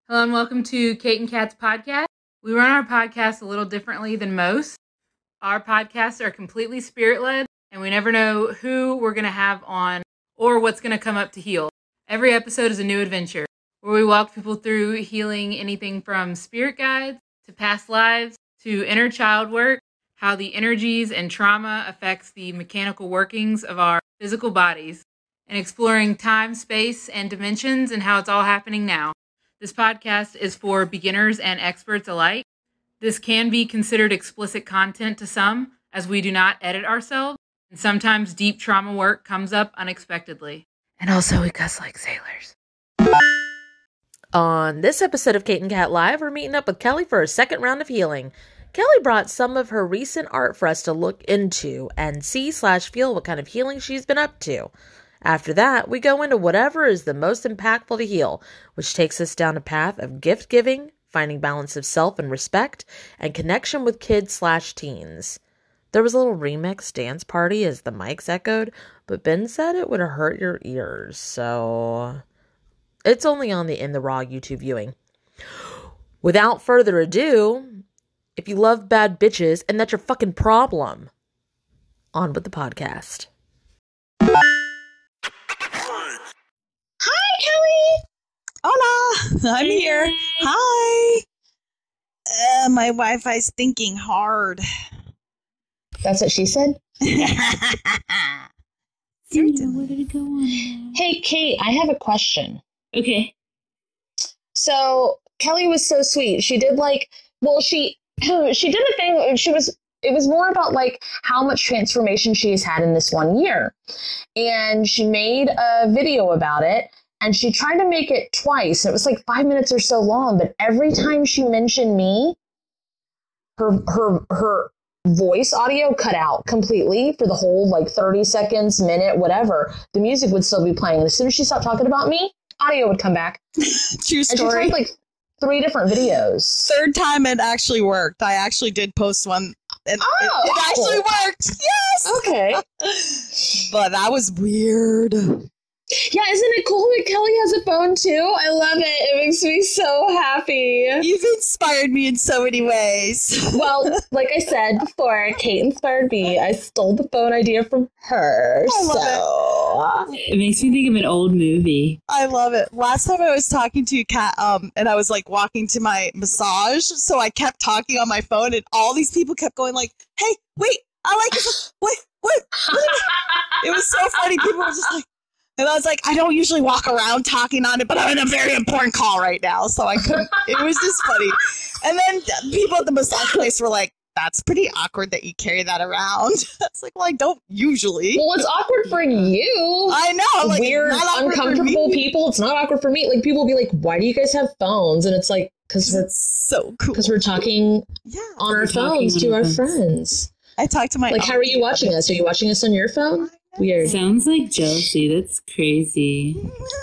Hello and welcome to Kate and Kat's podcast. We run our podcast a little differently than most. Our podcasts are completely spirit-led, and we never know who we're going to have on or what's going to come up to heal. Every episode is a new adventure, where we walk people through healing anything from spirit guides to past lives to inner child work, how the energies and trauma affects the mechanical workings of our physical bodies, and exploring time, space, and dimensions and how it's all happening now. This podcast is for beginners and experts alike. This can be considered explicit content to some, as we do not edit ourselves, and sometimes deep trauma work comes up unexpectedly. And also, we cuss like sailors. On this episode of Kate and Kat Live, we're meeting up with Kelly for a second round of healing. Kelly brought some of her recent art for us to look into and see/feel what kind of healing she's been up to. After that, we go into whatever is the most impactful to heal, which takes us down a path of gift giving, finding balance of self and respect, and connection with kids/teens. There was a little remix dance party as the mics echoed, but Ben said it would have hurt your ears, so it's only on the In the Raw YouTube viewing. Without further ado, if you love bad bitches and that's your fucking problem, on with the podcast. Hi, Kelly. Hola, I'm here. Hi. My Wi-Fi's thinking hard. That's what she said? Certainly. Where did it go on? Hey, Kate, I have a question. Okay. So, Kelly was so sweet. She did she did a thing, it was more about how much transformation she's had in this 1 year. And she made a video about it, and she tried to make it twice. It was 5 minutes or so long, but every time she mentioned me, her voice audio cut out completely for the whole 30 seconds, minute, whatever. The music would still be playing. And as soon as she stopped talking about me, audio would come back. True story. And she tried 3 different videos. Third time it actually worked. I actually did post one. And it actually worked. Yes. Okay. But that was weird. Yeah, isn't it cool that Kelly has a phone too? I love it. It makes me so happy. You've inspired me in so many ways. Well, like I said before, Kate inspired me. I stole the phone idea from her. I love It makes me think of an old movie. I love it. Last time I was talking to Kat, and I was walking to my massage, so I kept talking on my phone, and all these people kept going "Hey, wait, I like this. What? It was so funny. People were just and I was I don't usually walk around talking on it, but I'm in a very important call right now, so I couldn't. It was just funny. And then people at the massage place were that's pretty awkward that you carry that around. It's well, I don't usually. Well, it's awkward for you. I know. Weird, uncomfortable people. It's not awkward for me. People will be why do you guys have phones? And it's because we're so cool. Because we're talking on our phones to our friends. I talked to my how are you watching us? Are you watching us on your phone? Weird. Sounds like jealousy. That's crazy.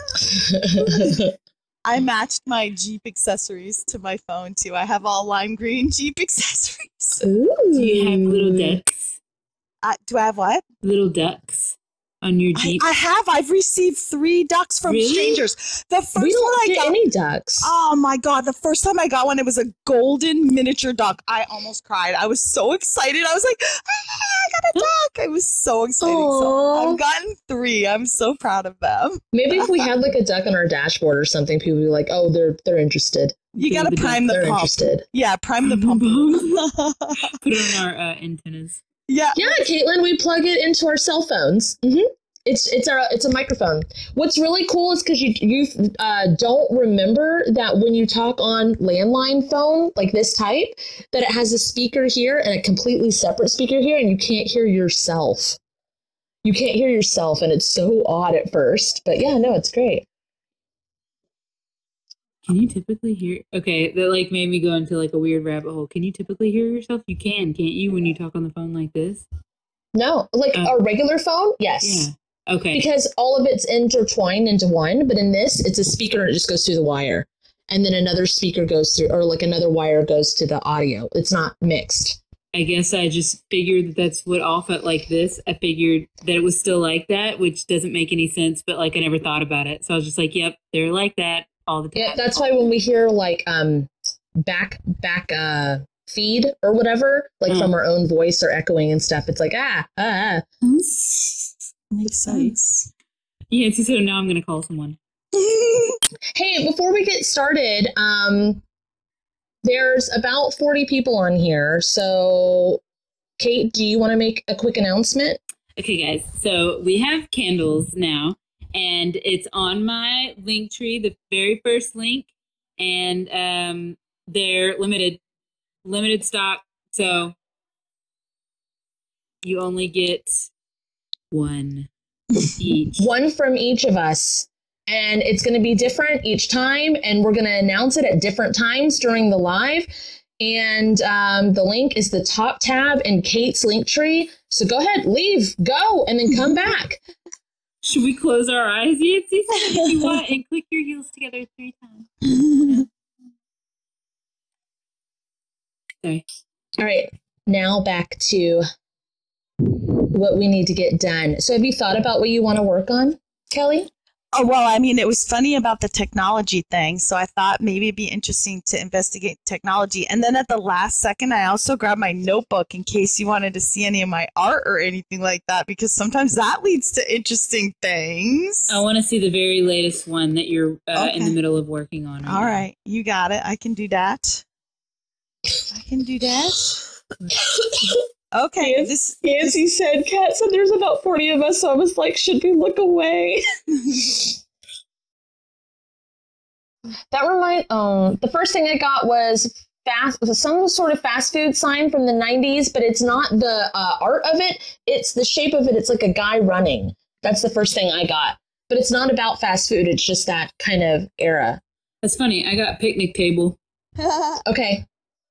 I matched my Jeep accessories to my phone too. I have all lime green Jeep accessories. Ooh. Do you have little ducks? Do I have what? Little ducks on your Jeep? I have. I've received 3 ducks from strangers. The first we don't one I get got any ducks. Oh my God. The first time I got one, it was a golden miniature duck. I almost cried. I was so excited. I was I got a duck. I was so excited. So I've gotten 3. I'm so proud of them. Maybe if we had a duck on our dashboard or something, people would be oh, they're interested. You got to prime the pump. Interested. Yeah, prime the pump. Put it on our antennas. Yeah, Caitlin, we plug it into our cell phones. Mm-hmm. It's a microphone. What's really cool is because you don't remember that when you talk on landline phone this type, that it has a speaker here and a completely separate speaker here, and you can't hear yourself. You can't hear yourself, and it's so odd at first. But yeah, no, it's great. Can you typically hear? Okay, that made me go into a weird rabbit hole. Can you typically hear yourself? You can, can't you, when you talk on the phone like this? No, a regular phone, yes. Yeah. Okay. Because all of it's intertwined into one, but in this, it's a speaker and it just goes through the wire. And then another speaker goes through, or another wire goes to the audio. It's not mixed. I guess I just figured that's what all felt like this. I figured that it was still like that, which doesn't make any sense, but I never thought about it. So I was just yep, they're like that. all the time. Yeah, that's why when we hear like back feed or whatever, like from our own voice or echoing and stuff, it's like Makes sense. Yeah, so now I'm gonna call someone. Hey, before we get started, there's about 40 people on here. So, Kate, do you want to make a quick announcement? Okay, guys. So we have candles now, and it's on my link tree, the very first link, and they're limited stock. So you only get one each. One from each of us. And it's going to be different each time. And we're going to announce it at different times during the live. And the link is the top tab in Kate's link tree. So go ahead, leave, go, and then come back. Should we close our eyes, Yancy, if you want, and click your heels together 3 times? Sorry. All right, now back to what we need to get done. So have you thought about what you want to work on, Kelly? Oh, well, I mean, it was funny about the technology thing. So I thought maybe it'd be interesting to investigate technology. And then at the last second, I also grabbed my notebook in case you wanted to see any of my art or anything like that, because sometimes that leads to interesting things. I want to see the very latest one that you're in the middle of working on. All right. You got it. I can do that. Okay. Nancy said, Kat said there's about 40 of us, so I was like, should we look away? That reminds, the first thing I got was some sort of fast food sign from the 90s, but it's not the art of it, it's the shape of it. It's like a guy running. That's the first thing I got. But it's not about fast food, it's just that kind of era. That's funny. I got picnic table. Okay.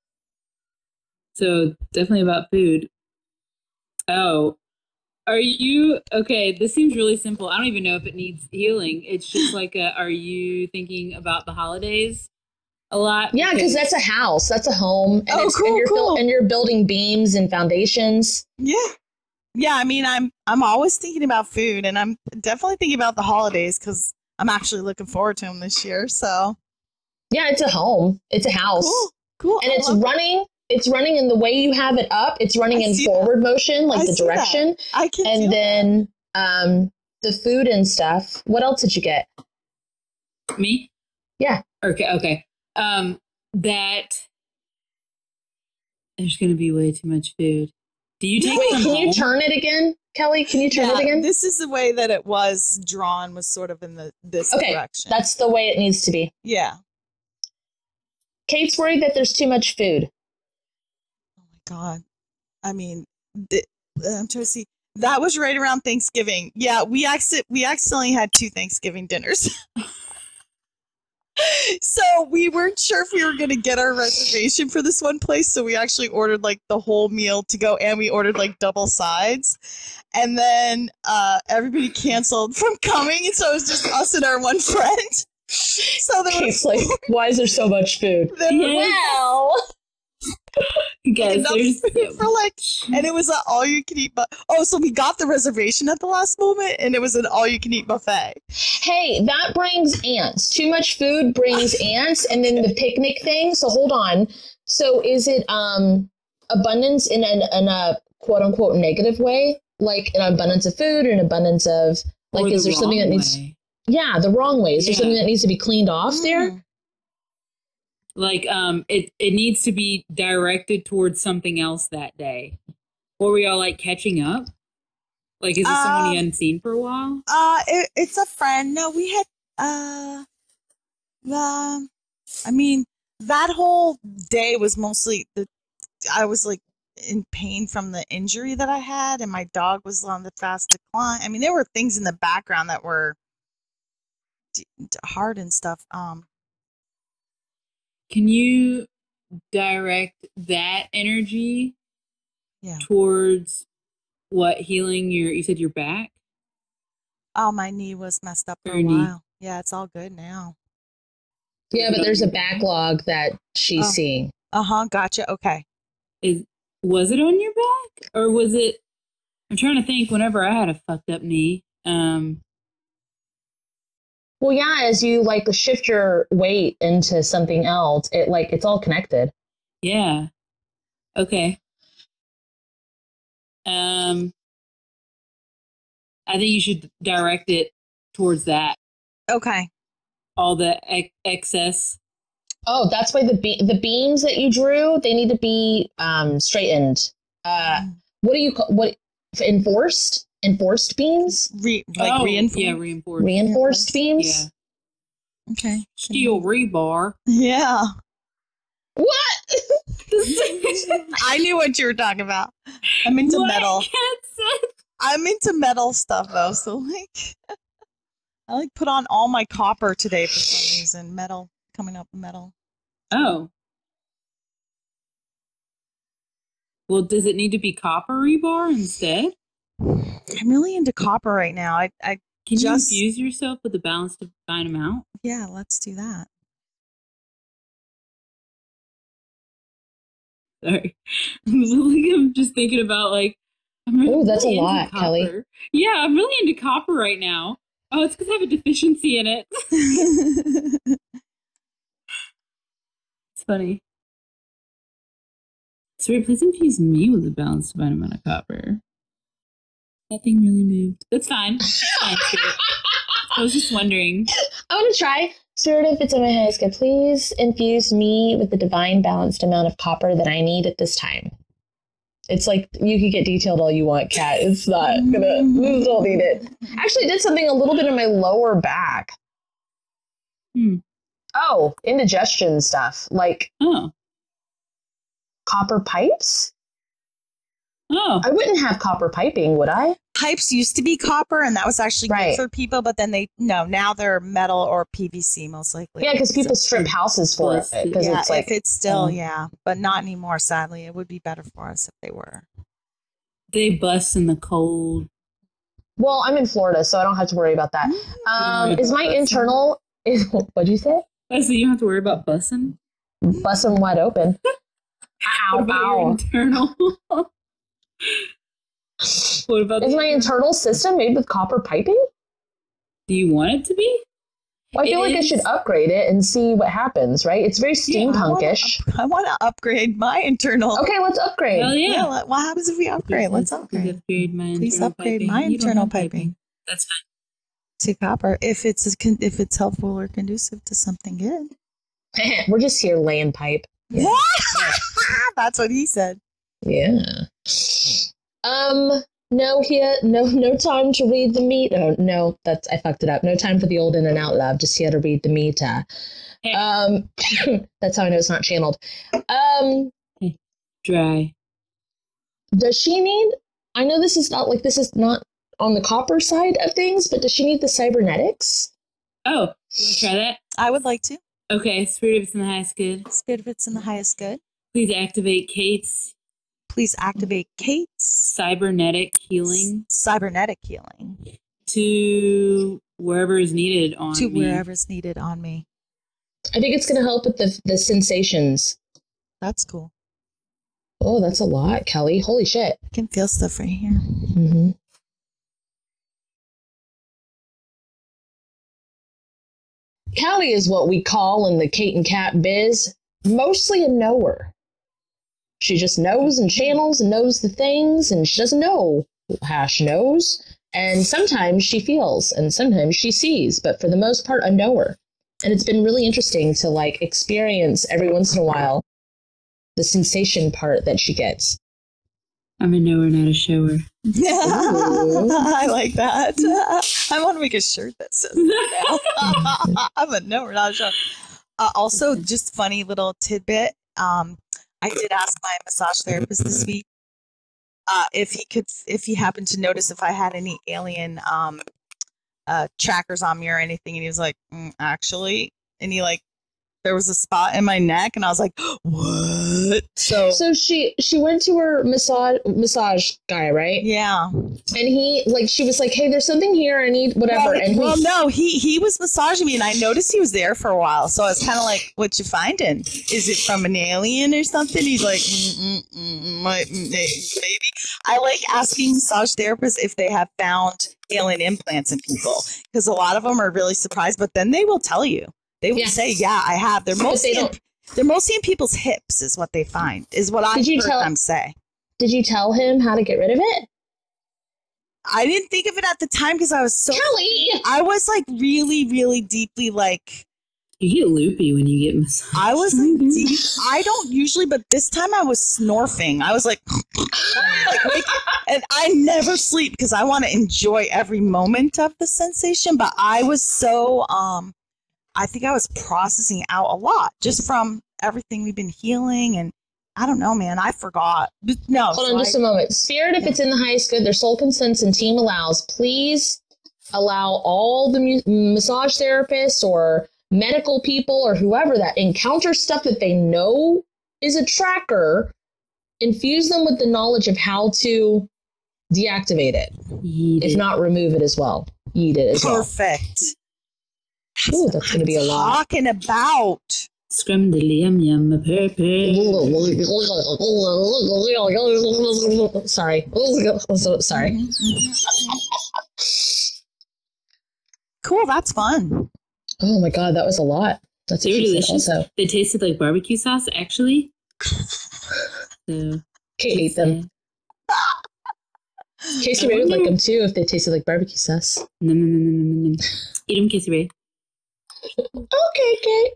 So definitely about food. Oh, are you okay? This seems really simple. I don't even know if it needs healing. It's just like, are you thinking about the holidays a lot? Yeah, because that's a house, that's a home, and cool. And you're building beams and foundations. Yeah. I mean, I'm always thinking about food, and I'm definitely thinking about the holidays because I'm actually looking forward to them this year. So yeah, it's a home, it's a house, cool, and it's running. It's running in the way you have it up. It's running in forward motion, like the direction. I can. And then the food and stuff. What else did you get? Me? Yeah. Okay. That there's going to be way too much food. Do you take Wait, some can home? you turn it again, Kelly? Can you turn it again? This is the way that it was drawn, was sort of in this direction. That's the way it needs to be. Yeah. Kate's worried that there's too much food. God, I mean, I'm trying to see. That was right around Thanksgiving. Yeah, we accidentally had 2 Thanksgiving dinners. So we weren't sure if we were going to get our reservation for this one place. So we actually ordered like the whole meal to go, and we ordered like double sides. And then everybody canceled from coming, and so it was just us and our one friend. So there Kate's like, why is there so much food? Well. Guys, there's for and it was an all-you-can-eat so we got the reservation at the last moment, and it was an all-you-can-eat buffet. Hey, that brings ants. Too much food brings ants, and then the picnic thing. So hold on. So is it abundance in a quote-unquote negative way, like an abundance of food, or an abundance of like, is there something that needs? Yeah, the wrong way. Is there something that needs to be cleaned off there? Like, it needs to be directed towards something else that day. Or were y'all like catching up? Like, is this someone you hadn't seen for a while? It's a friend. No, we had, I mean, that whole day was mostly I was like in pain from the injury that I had, and my dog was on the fast decline. I mean, there were things in the background that were hard and stuff. Can you direct that energy towards what healing you said your back? Oh, my knee was messed up for a while. Yeah, it's all good now. Yeah, but there's a backlog that she's seeing. Gotcha. Okay. Was it on your back, or was it? I'm trying to think. Whenever I had a fucked up knee, Well, yeah, as you like shift your weight into something else, it's all connected. Yeah. Okay. I think you should direct it towards that. Okay. All the excess. Oh, that's why the beams that you drew, they need to be straightened. What do you call what enforced beams? Reinforced. Yeah, reinforced. Reinforced beams? Yeah. Okay. Steel rebar. Yeah. What? I knew what you were talking about. I'm into metal. I'm into metal stuff though, so like I like put on all my copper today for some reason. Metal coming up metal. Oh. Well, does it need to be copper rebar instead? I'm really into copper right now. I Can just you infuse yourself with a balanced divine amount? yeah, let's do that. Sorry. I'm just thinking about like Oh, that's a into lot, Kelly. copper. Yeah, I'm really into copper right now. Oh, it's because I have a deficiency in it. It's funny. Sorry, please infuse me with a balanced divine amount of copper. Nothing really moved. That's fine. It's fine. Spirit. I was just wondering. I want to try. Spirit, if it's in my highest good, please infuse me with the divine balanced amount of copper that I need at this time. It's like you could get detailed all you want, Kat. It's not gonna. We don't need it. Actually, I did something a little bit in my lower back. Oh, indigestion stuff like copper pipes. Oh, I wouldn't have copper piping, would I? Pipes used to be copper, and that was actually good for people. But then now they're metal or PVC most likely. Yeah, because people strip houses for it. Because it's like if it's still but not anymore. Sadly, it would be better for us if they were. they bust in the cold. Well, I'm in Florida, so I don't have to worry about that. Is my internal? What'd you say? Oh, so you don't have to worry about bussing? Bust them wide open. What about your internal? What about Is my internal system made with copper piping? Do you want it to be? Well, I feel like I should upgrade it and see what happens, right? It's very steampunkish. I want to upgrade my internal. Okay, let's upgrade. Hell yeah. What happens if we upgrade? Let's upgrade. Please upgrade my internal piping. That's fine. To copper, if it's helpful or conducive to something good. We're just here laying pipe. Yeah. That's what he said. Yeah. No time to read the meter. Oh, no, I fucked it up. No time for the old in and out, love. Just here to read the meter. That's how I know it's not channeled. Dry. Does she need? I know this is not on the copper side of things, but does she need the cybernetics? Oh, you want to try that? I would like to. Okay, Spirit of It's in the Highest Good. Spirit of It's in the Highest Good. Please activate Kate's cybernetic healing. Cybernetic healing. To wherever is needed on me. Wherever's needed on me. I think it's going to help with the sensations. That's cool. Oh, that's a lot, Kelly. Holy shit. I can feel stuff right here. Mm-hmm. Kelly is what we call in the Kate and Kat biz mostly a knower. She just knows and channels and knows the things, and she doesn't know how she knows. And sometimes she feels, and sometimes she sees, but for the most part, a knower. And it's been really interesting to experience every once in a while the sensation part that she gets. I'm a knower, not a shower. I like that. I want to make a shirt that says that. I'm a knower, not a shower. Also, just funny little tidbit. I did ask my massage therapist this week if he happened to notice if I had any alien trackers on me or anything, and he was like, actually, and he there was a spot in my neck, and I was like, what? So she went to her massage guy, right? Yeah. And he she was like, hey, there's something here, I need whatever. No, he was massaging me, and I noticed he was there for a while. So I was kind of like, what you finding? Is it from an alien or something? He's like, maybe. I like asking massage therapists if they have found alien implants in people, because a lot of them are really surprised, but then they will tell you. They will say, yeah, I have. They're mostly in people's hips is what they find, is what I heard them say. Did you tell him how to get rid of it? I didn't think of it at the time because I was so... Kelly! I was like really, really deeply like... You get loopy when you get massaged. I was like deep. I don't usually, but this time I was snorfing. I was like and I never sleep because I want to enjoy every moment of the sensation. But I was so... I think I was processing out a lot just from everything we've been healing, and I don't know, man. I forgot. No. Hold on just a moment. Spirit, if it's in the highest good, their soul consents and team allows, please allow all the massage therapists or medical people or whoever that encounter stuff that they know is a tracker, infuse them with the knowledge of how to deactivate it. If not, remove it as well. Eat it as well. Perfect. Ooh, that's going to be a lot. Talking about. Scrumdiddly yum purple. Sorry. Sorry. Cool, that's fun. Oh my god, that was a lot. That's They were delicious. Also. They tasted like barbecue sauce, actually. So, Kate ate them. Casey Ray would like them too if they tasted like barbecue sauce. No. Eat them, Casey Ray. Okay, Kate.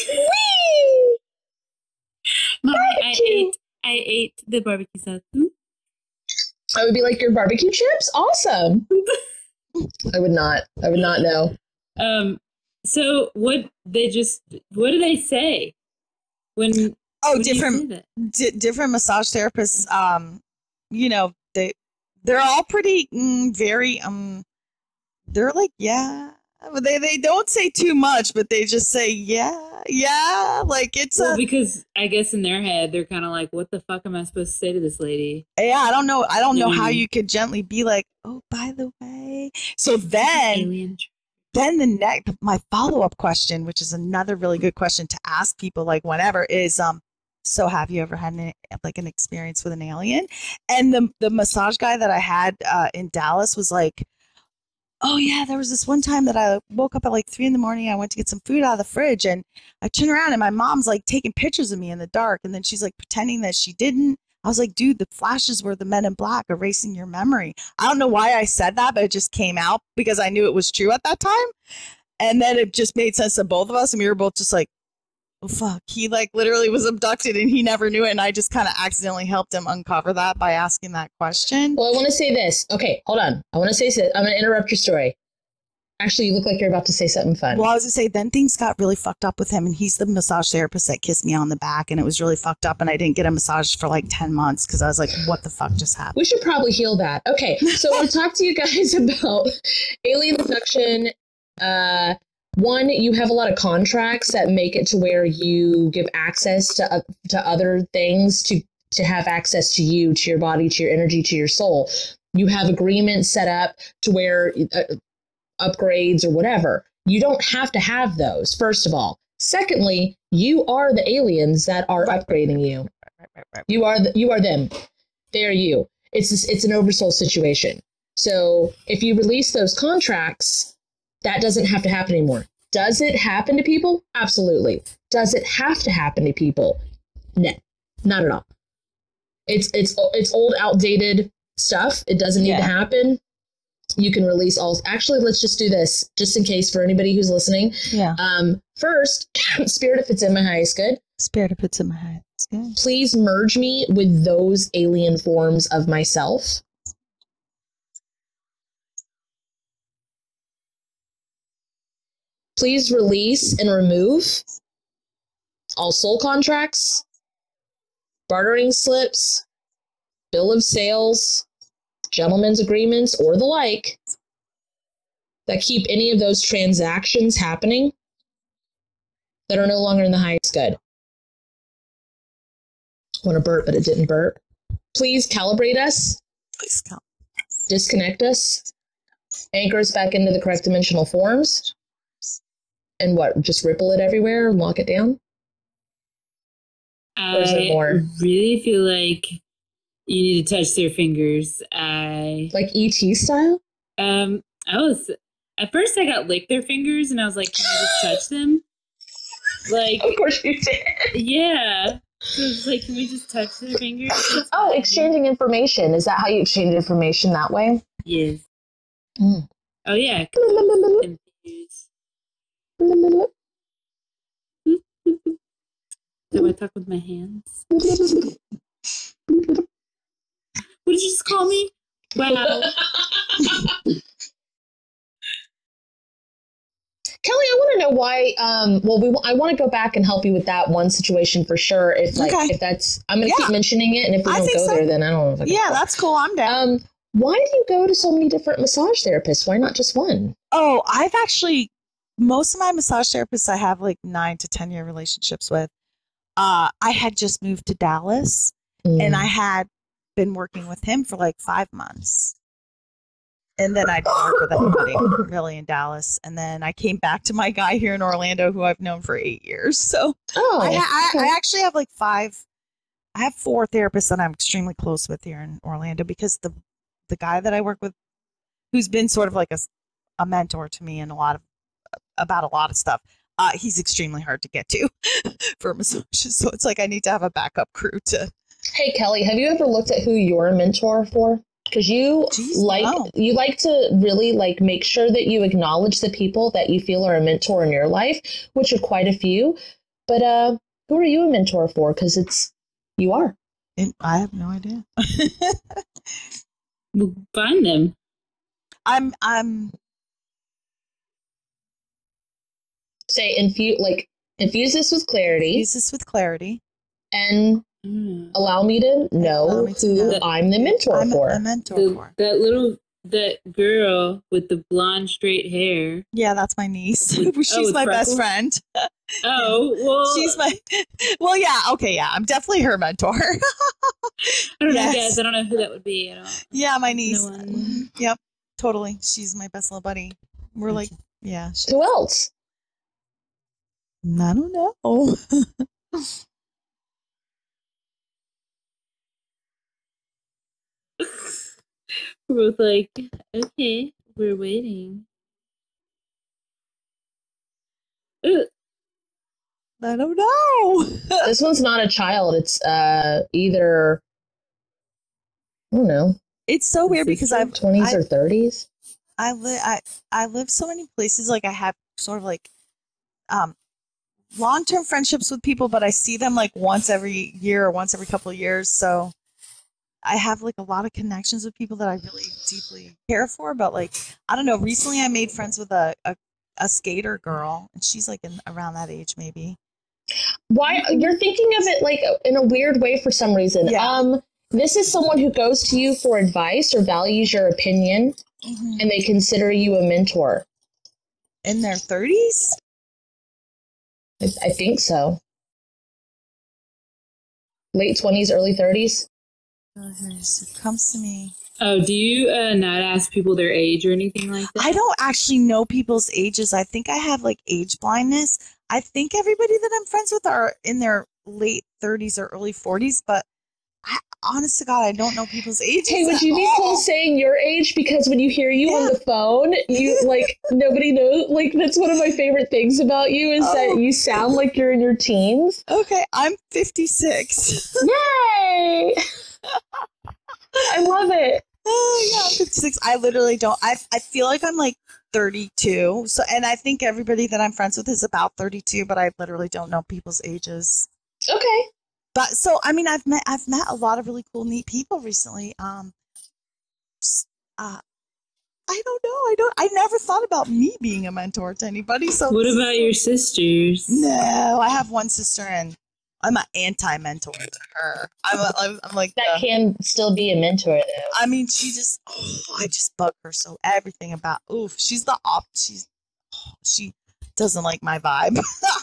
Mommy, I ate the barbecue sauce. I would be like, your barbecue chips? Awesome. I would not know. So what do they say when different massage therapists, you know, they're all pretty very they're like, yeah, they don't say too much, but they just say yeah, like it's because I guess in their head they're kind of like, what the fuck am I supposed to say to this lady? Yeah, I don't know how you could gently be like, oh, by the way. So then my follow-up question, which is another really good question to ask people, like whenever, is so have you ever had an experience with an alien? And the massage guy that I had in Dallas was like, oh yeah, there was this one time that I woke up at like 3 a.m. I went to get some food out of the fridge, and I turned around and my mom's like taking pictures of me in the dark, and then she's like pretending that she didn't. I was like, dude, the flashes were the Men in Black erasing your memory. I don't know why I said that, but it just came out because I knew it was true at that time. And then it just made sense to both of us, and we were both just like, oh fuck, he like literally was abducted and he never knew it, and I just kind of accidentally helped him uncover that by asking that question. Well, I want to say this. Okay, hold on. I'm going to interrupt your story. Actually, you look like you're about to say something fun. Well, I was going to say, then things got really fucked up with him, and he's the massage therapist that kissed me on the back, and it was really fucked up, and I didn't get a massage for like 10 months because I was like, what the fuck just happened? We should probably heal that. Okay, so I want to talk to you guys about alien abduction. One, you have a lot of contracts that make it to where you give access to other things to have access to you, to your body, to your energy, to your soul. You have agreements set up to where upgrades or whatever. You don't have to have those, first of all. Secondly, you are the aliens that are upgrading you. You are them. They are you. It's an oversoul situation. So if you release those contracts, that doesn't have to happen anymore. Does it happen to people? Absolutely. Does it have to happen to people? No, not at all. It's old, outdated stuff. It doesn't need to happen. You can release all. Actually, let's just do this, just in case for anybody who's listening. Yeah. First, Spirit, if it's in my highest good. Spirit, if it's in my highest good. Please merge me with those alien forms of myself. Please release and remove all soul contracts, bartering slips, bill of sales, gentlemen's agreements, or the like that keep any of those transactions happening. that are no longer in the highest good. Want to burp, but it didn't burp. Please calibrate us. Please come. Disconnect us. Anchor us back into the correct dimensional forms. And what? Just ripple it everywhere and lock it down? Or is there more? I really feel like you need to touch their fingers. Like E.T. style? At first I got lick their fingers and I was like, can I just touch them? Like, Of course you did. yeah. So it's like, can we just touch their fingers? Oh, exchanging information. Is that how you exchange information that way? Yes. Mm. Oh yeah. Do I talk with my hands? What did you just call me? Wow. Kelly, I want to know why. I want to go back and help you with that one situation for sure. If that's, I'm going to keep mentioning it, and if we don't go there, then I don't know. If I can help. that's cool. I'm down. Why do you go to so many different massage therapists? Why not just one? Oh, I've actually, most of my massage therapists I have like 9 to 10 year relationships with. I had just moved to Dallas, and I had been working with him for like 5 months. And then I didn't work with anybody really in Dallas. And then I came back to my guy here in Orlando, who I've known for 8 years. So I actually have like 4 therapists that I'm extremely close with here in Orlando, because the guy that I work with, who's been sort of like a mentor to me in about a lot of stuff, he's extremely hard to get to for massages. So it's like I need to have a backup crew to. Hey, Kelly, have you ever looked at who you're a mentor for? Because you like to really like make sure that you acknowledge the people that you feel are a mentor in your life, which are quite a few. But who are you a mentor for? Because you are. I have no idea. We'll find them. I'm say infuse this with clarity. Infuse this with clarity. And allow me to know who I'm the mentor for. A mentor for. That girl with the blonde straight hair. Yeah, that's my niece. She's my best friend. Oh, well. I'm definitely her mentor. I don't know, guys. I don't know who that would be. Yeah, my niece. Yep, totally. She's my best little buddy. We're like, yeah. Who else? I don't know. We're both like, okay, we're waiting. I don't know. This one's not a child. It's either, I don't know. It's so weird because I've 20s or 30s. I live so many places. Like I have sort of like long-term friendships with people, but I see them like once every year or once every couple of years. So I have like a lot of connections with people that I really deeply care for. But like, I don't know, recently I made friends with a skater girl, and she's like around that age maybe. Why you're thinking of it like in a weird way for some reason. Yeah. This is someone who goes to you for advice or values your opinion, and they consider you a mentor. In their 30s? I think so. Late 20s, early 30s. It comes to me. Oh, do you not ask people their age or anything like that? I don't actually know people's ages. I think I have like age blindness. I think everybody that I'm friends with are in their late 30s or early 40s, but honest to God, I don't know people's ages. Hey, would you be cool saying your age? Because when you hear you on the phone, you like nobody knows. Like that's one of my favorite things about you is that you sound like you're in your teens. Okay, I'm 56. Yay! I love it. Oh yeah, I'm 56. I literally don't. I feel like I'm like 32. So, and I think everybody that I'm friends with is about 32, but I literally don't know people's ages. Okay. But so, I mean, I've met a lot of really cool, neat people recently. I don't know. I never thought about me being a mentor to anybody. So what about your sisters? No, I have one sister, and I'm an anti-mentor to her. I'm like that can still be a mentor though. I mean, she just I just bug her so everything about. She's the she doesn't like my vibe.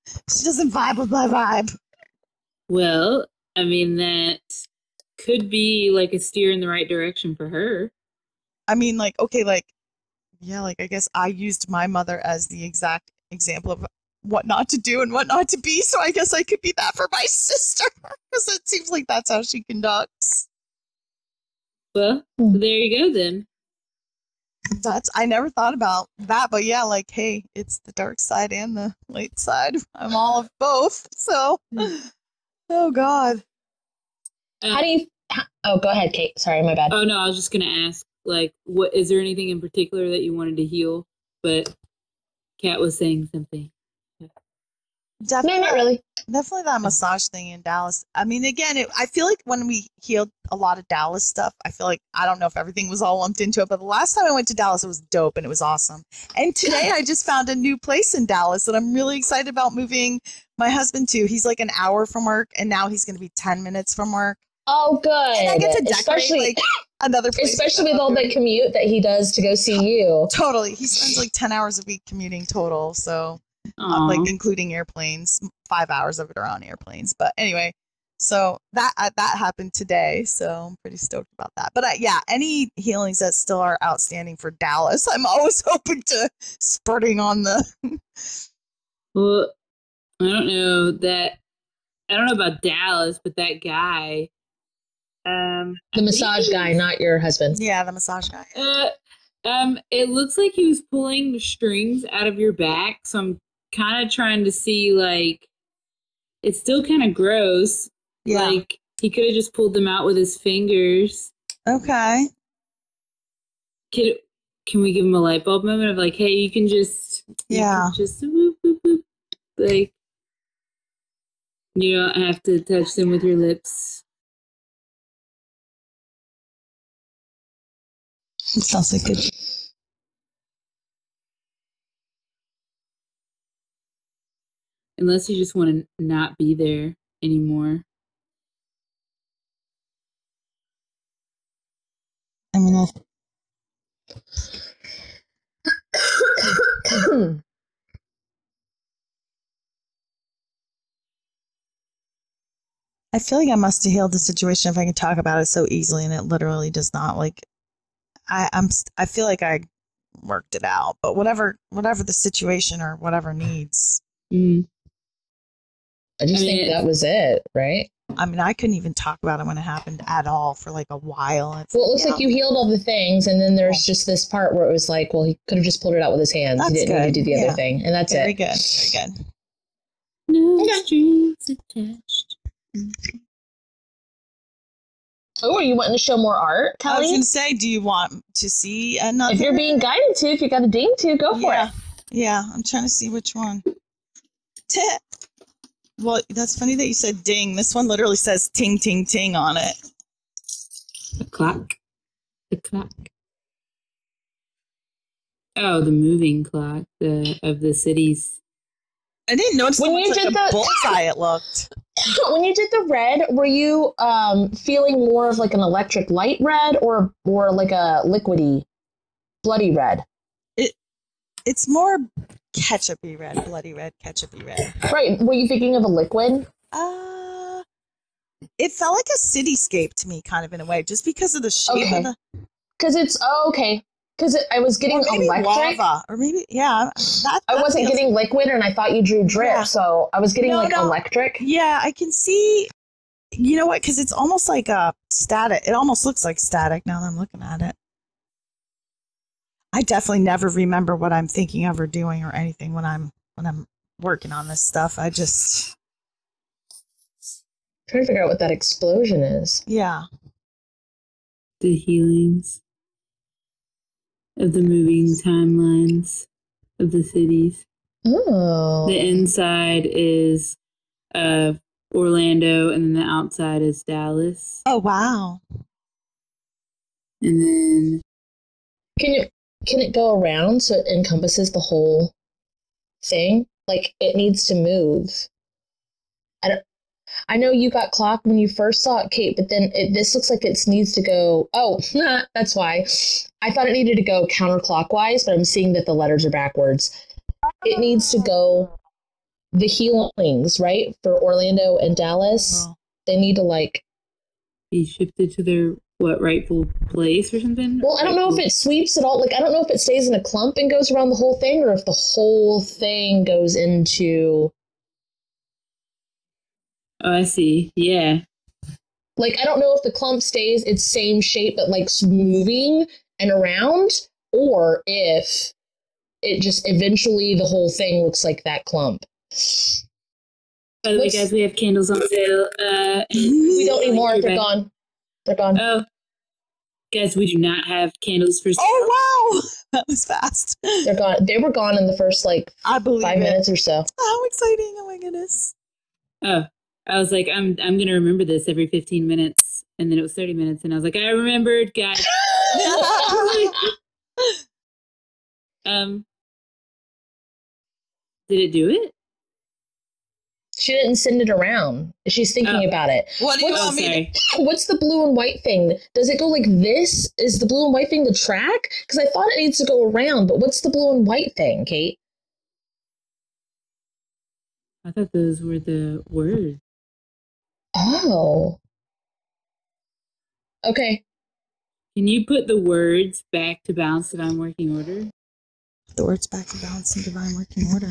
She doesn't vibe with my vibe. Well, I mean, that could be like a steer in the right direction for her. I mean, like, okay, like, yeah, like, I guess I used my mother as the exact example of what not to do and what not to be. So I guess I could be that for my sister because it seems like that's how she conducts. Well, there you go then. I never thought about that, but yeah, like, hey, it's the dark side and the light side. I'm all of both. So, oh God. How do you? Oh, go ahead, Kate. Sorry, my bad. Oh no, I was just gonna ask, like, what is there anything in particular that you wanted to heal? But Kat was saying something. No, not really. Definitely that massage thing in Dallas. I mean, again, I feel like when we healed a lot of Dallas stuff, I feel like, I don't know if everything was all lumped into it, but the last time I went to Dallas, it was dope and it was awesome. And today I just found a new place in Dallas that I'm really excited about moving my husband to. He's like an hour from work, and now he's going to be 10 minutes from work. Oh, good. And I get to decorate especially, like another place. especially with all the commute that he does to go see you. Totally. He spends like 10 hours a week commuting total. So, like, including airplanes, 5 hours of it are on airplanes. But anyway, so that happened today. So I'm pretty stoked about that. But yeah, any healings that still are outstanding for Dallas, I'm always open to spurting on the. Well, I don't know about Dallas, but that guy. The massage guy, not your husband. Yeah, the massage guy. It looks like he was pulling the strings out of your back, so I'm kind of trying to see, like, it's still kind of gross. Yeah. Like, he could have just pulled them out with his fingers. Okay. Can we give him a light bulb moment of, like, hey, you can just whoop, whoop, whoop. Like, you don't have to touch them with your lips. It sounds like good. Unless you just want to not be there anymore. I mean, I feel like I must have healed the situation if I can talk about it so easily, and it literally does not. Like, I feel like I worked it out, but whatever the situation or whatever needs. Mm. I think that was it, right? I mean, I couldn't even talk about it when it happened at all for like a while. Well, it looks like you healed all the things, and then there's just this part where it was like, well, he could have just pulled it out with his hands. That's he didn't need to do the good. other thing, and that's Very it. good. Very good. No strings attached. Oh, are you wanting to show more art, I was Kelly? going to say, do you want to see another? If you're being guided to, if you got a ding to, go for it. Yeah, I'm trying to see which one. Well, that's funny that you said ding. This one literally says ting, ting, ting on it. A clock. The clock. Oh, the moving clock of the cities. I didn't notice When how you much did like a the- bullseye it looked. When you did the red, were you feeling more of like an electric light red or like a liquidy, bloody red? It's more ketchupy red, bloody red, ketchupy red. Right. Were you thinking of a liquid? It felt like a cityscape to me, kind of in a way, just because of the shape of the. Because it's okay. Because I was getting electric. Lava, or maybe I wasn't getting liquid, and I thought you drew drip, Yeah. so I was getting electric. Yeah, I can see. You know what? Because it's almost like a static. It almost looks like static now that I'm looking at it. I definitely never remember what I'm thinking of or doing or anything when I'm working on this stuff. I just trying to figure out what that explosion is. Yeah. The healings of the moving timelines of the cities. Oh. The inside is Orlando, and then the outside is Dallas. Oh, wow. And then Can it go around so it encompasses the whole thing? Like, it needs to move. I know you got clocked when you first saw it, Kate, but then this looks like it needs to go. Oh, that's why. I thought it needed to go counterclockwise, but I'm seeing that the letters are backwards. It needs to go the healings, right? For Orlando and Dallas. Oh. They need to like Be shifted to their rightful place or something. well, I don't know if it sweeps at all. Like I don't know if it stays in a clump and goes around the whole thing or if the whole thing goes into Oh, I see. Yeah. like I don't know if the clump stays its same shape but like moving and around or if it just eventually the whole thing looks like that clump. By the way, What's- guys, we have candles on sale. We don't need more. They're gone. They're gone. Oh, guys, we do not have candles for sale. Oh wow, that was fast. They're gone. They were gone in the first like I believe 5 it. minutes or so. How exciting! Oh my goodness. Oh, I was like, I'm gonna remember this every 15 minutes, and then it was 30 minutes, and I was like, I remembered, guys. Did it do it? She didn't send it around. She's thinking Oh. about it. What do you Oh, want me to? sorry. What's the blue and white thing? Does it go like this? Is the blue and white thing the track? Because I thought it needs to go around, but what's the blue and white thing, Kate? I thought those were the words. Oh. Okay. Can you put the words back to Balanced Divine Working Order? The words back to balance and divine working order.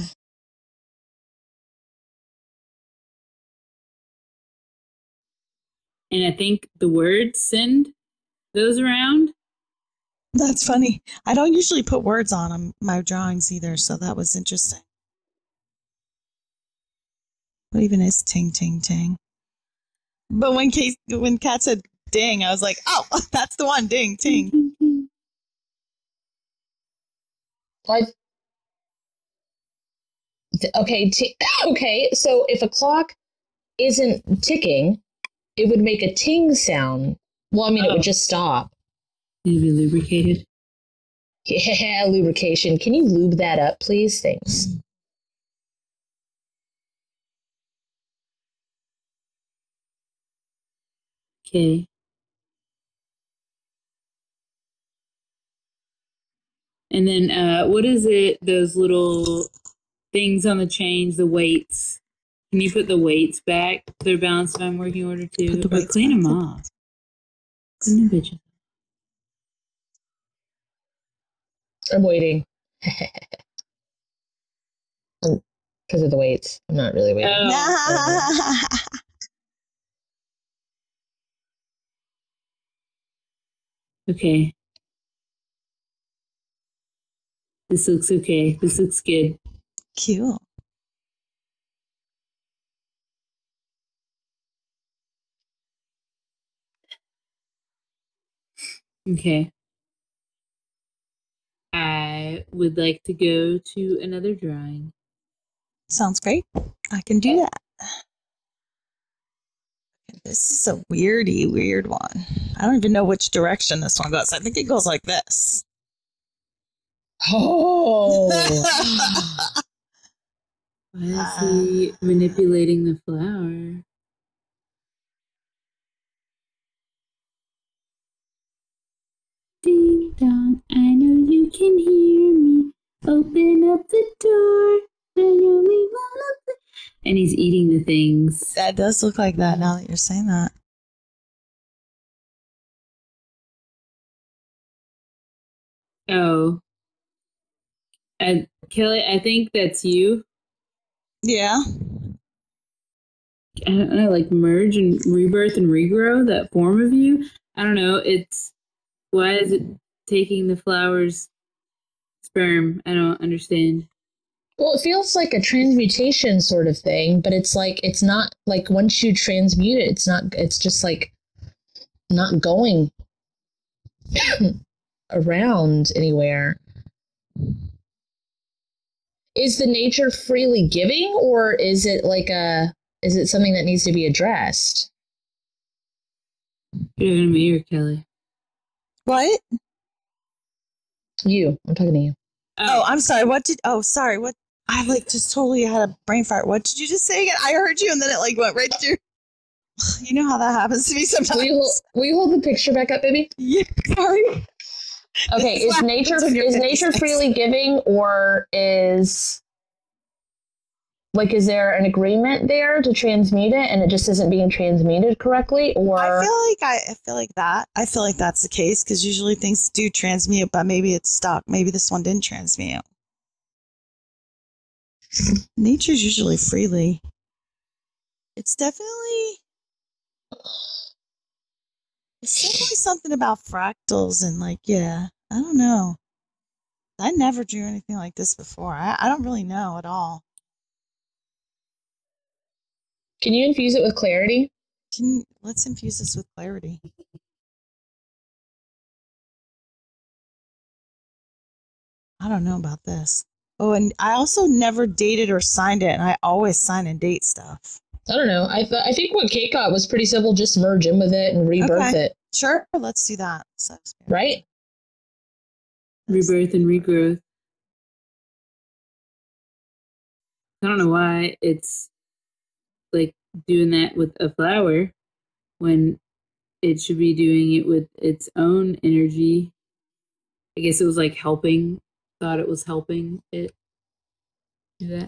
And I think the words send those around. That's funny. I don't usually put words on my drawings either, so that was interesting. What even is ting ting ting? But when Kat said ding, I was like, oh, that's the one. Ding ting. Okay. Okay. So if a clock isn't ticking, it would make a ting sound. Well, I mean, it would just stop. Need to be lubricated. Yeah, lubrication. Can you lube that up, please? Thanks. Okay. And then what is it? Those little things on the chains, the weights. Can you put the weights back to their Balanced Divine Working Order too? Put the Or weights clean back them to- off. Clean them bitches. I'm waiting. Because of the weights. I'm not really waiting. Oh, okay. This looks okay. This looks good. Cute. Okay. I would like to go to another drawing. Sounds great. I can do that. This is a weird one. I don't even know which direction this one goes. I think it goes like this. Oh. Why is he manipulating the flower? Ding dong, I know you can hear me. Open up the door. And you'll leave all of the... And he's eating the things. That does look like that now that you're saying that. Oh. Kelly, I think that's you. Yeah. I don't know, like merge and rebirth and regrow, that form of you. I don't know. It's why is it taking the flower's sperm? I don't understand. Well, it feels like a transmutation sort of thing, but it's like, it's not like once you transmute it, it's just like not going around anywhere. Is the nature freely giving or is it is it something that needs to be addressed? You're gonna be here, Kelly. What? You. I'm talking to you. Oh, I'm sorry. Sorry. What? I just totally had a brain fart. What did you just say again? I heard you and then it went right through. You know how that happens to me sometimes. Will you hold the picture back up, baby? Yeah, sorry. Okay, This is what happens when you're nature 56. freely giving or is Like, is there an agreement there to transmute it and it just isn't being transmuted correctly? Or I feel like that's the case because usually things do transmute, but maybe it's stuck. Maybe this one didn't transmute. Nature's usually freely. It's definitely something about fractals and like, yeah, I don't know. I never drew anything like this before. I don't really know at all. can you infuse it with clarity? Let's infuse this with clarity. I don't know about this. Oh, and I also never dated or signed it, and I always sign and date stuff. I don't know. I think what Kate got was pretty simple. Just merge in with it and rebirth it. Sure, let's do that. So, right? Rebirth and regrowth. I don't know why it's like doing that with a flower when it should be doing it with its own energy. I guess it was like helping, thought it was helping it do that.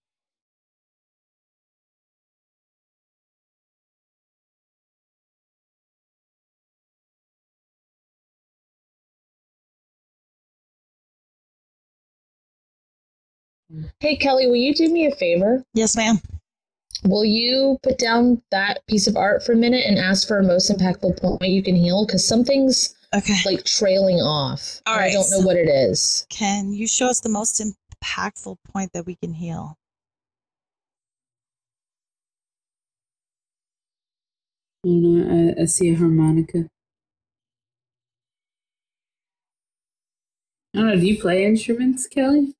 Hey, Kelly, will you do me a favor? Yes, ma'am. Will you put down that piece of art for a minute and ask for a most impactful point you can heal? Because something's like trailing off. All right. I don't know what it is. Can you show us the most impactful point that we can heal? I see a harmonica. I don't know. Do you play instruments, Kelly?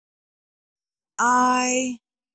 I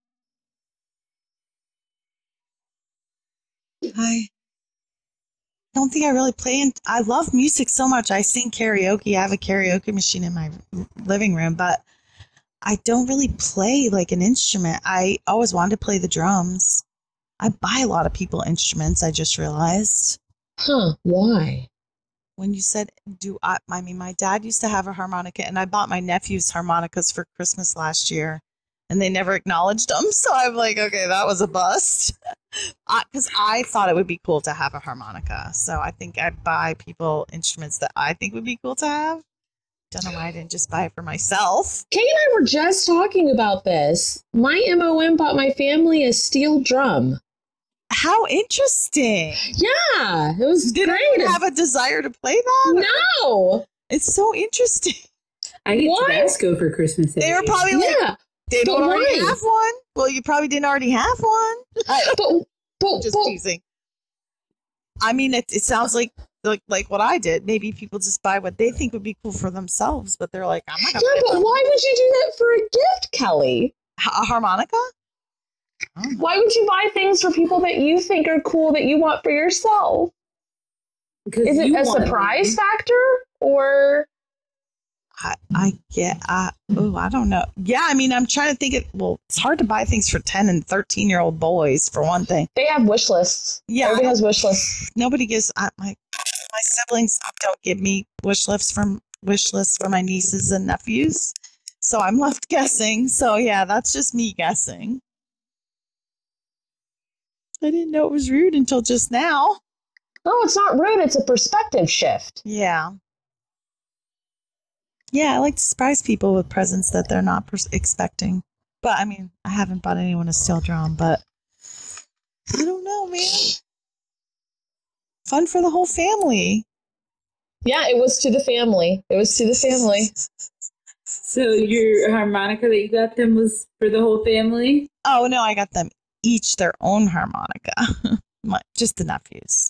don't think I really play. I love music so much. I sing karaoke. I have a karaoke machine in my living room, but I don't really play like an instrument. I always wanted to play the drums. I buy a lot of people instruments, I just realized. Huh, why? When you said, my dad used to have a harmonica, and I bought my nephews harmonicas for Christmas last year, and they never acknowledged them. So I'm like, okay, that was a bust. Because I thought it would be cool to have a harmonica. So I think I buy people instruments that I think would be cool to have. Don't know why I didn't just buy it for myself. Kate and I were just talking about this. My MOM bought my family a steel drum. How interesting. Yeah, it was Did great. anyone have a desire to play that? No. It's so interesting. I get Tabasco for Christmas. They were probably like, they don't already have one. Well, you probably didn't already have one. But just teasing. I mean, it sounds like what I did. Maybe people just buy what they think would be cool for themselves, but they're like, I'm not gonna. Yeah, but why would you do that for a gift, Kelly? A harmonica? Why would you buy things for people that you think are cool that you want for yourself? Is it a surprise factor or? I don't know. Yeah, I mean, I'm trying to think it's hard to buy things for 10 and 13-year-old boys, for one thing. They have wish lists. Yeah. Everybody has wish lists. Nobody gives, my siblings don't give me wish lists for my nieces and nephews. So I'm left guessing. So yeah, that's just me guessing. I didn't know it was rude until just now. No, it's not rude. It's a perspective shift. Yeah. Yeah, I like to surprise people with presents that they're not expecting. But, I mean, I haven't bought anyone a steel drum, but I don't know, man. Fun for the whole family. Yeah, it was to the family. So your harmonica that you got them was for the whole family? Oh, no, I got them each their own harmonica. Just the nephews.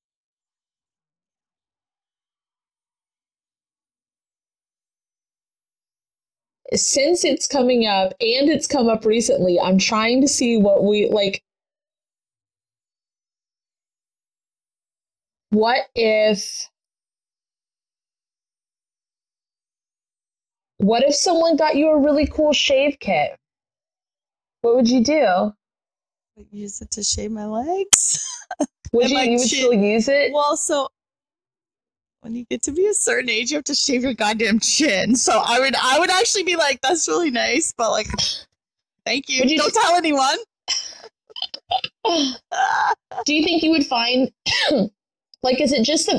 Since it's coming up and it's come up recently, I'm trying to see what we like. What if someone got you a really cool shave kit? What would you do? Use it to shave my legs. Would you would still use it? Well, so when you get to be a certain age, you have to shave your goddamn chin. So I would actually be like, that's really nice, but like, Thank you. Would you Don't tell anyone. Do you think you would find like is it just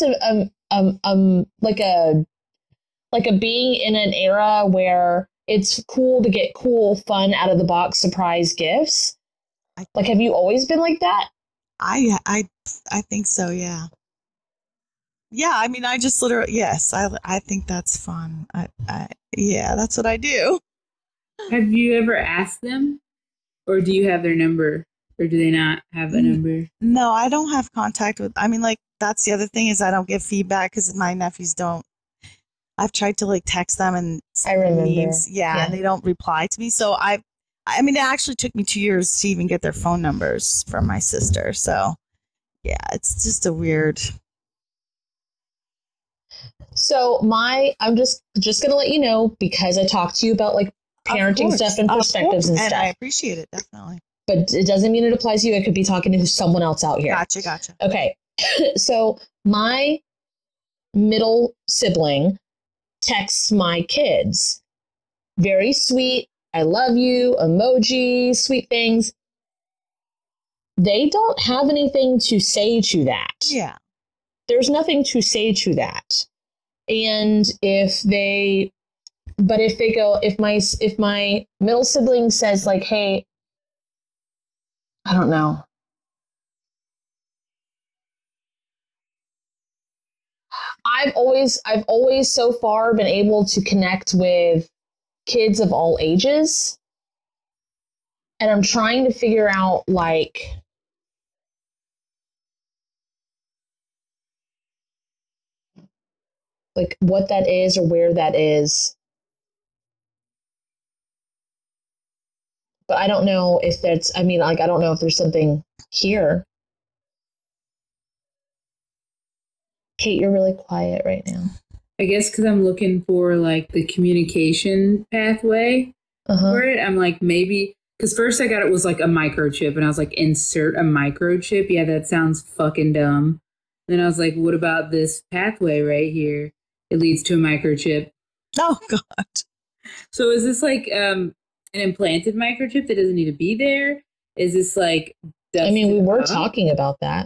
like a being in an era where it's cool to get cool, fun, out of the box surprise gifts? Like, have you always been like that? I think so. Yeah. Yeah. I mean, I just literally, yes, I think that's fun. Yeah, that's what I do. Have you ever asked them, or do you have their number, or do they not have a number? No, I don't have contact with, I mean, like, that's the other thing is I don't get feedback because my nephews don't. I've tried to like text them and I remember. memes, yeah, and they don't reply to me. So I mean, it actually took me 2 years to even get their phone numbers from my sister. So yeah, it's just a weird. So I'm just gonna let you know, because I talked to you about like parenting stuff and perspectives and stuff. I appreciate it, definitely. But it doesn't mean it applies to you. I could be talking to someone else out here. Gotcha. Okay. So my middle sibling texts my kids. Very sweet. I love you. Emoji, sweet things. They don't have anything to say to that. Yeah. There's nothing to say to that. And if my middle sibling says like, hey, I don't know. I've always so far been able to connect with kids of all ages. And I'm trying to figure out like what that is or where that is. But I don't know if that's, I don't know if there's something here. Kate, you're really quiet right now. I guess because I'm looking for like the communication pathway for it. I'm like, maybe, because first I got it was like a microchip, and I was like, insert a microchip. Yeah, that sounds fucking dumb. Then I was like, what about this pathway right here? It leads to a microchip. Oh, God. So is this like an implanted microchip that doesn't need to be there? Is this like... we were talking about that.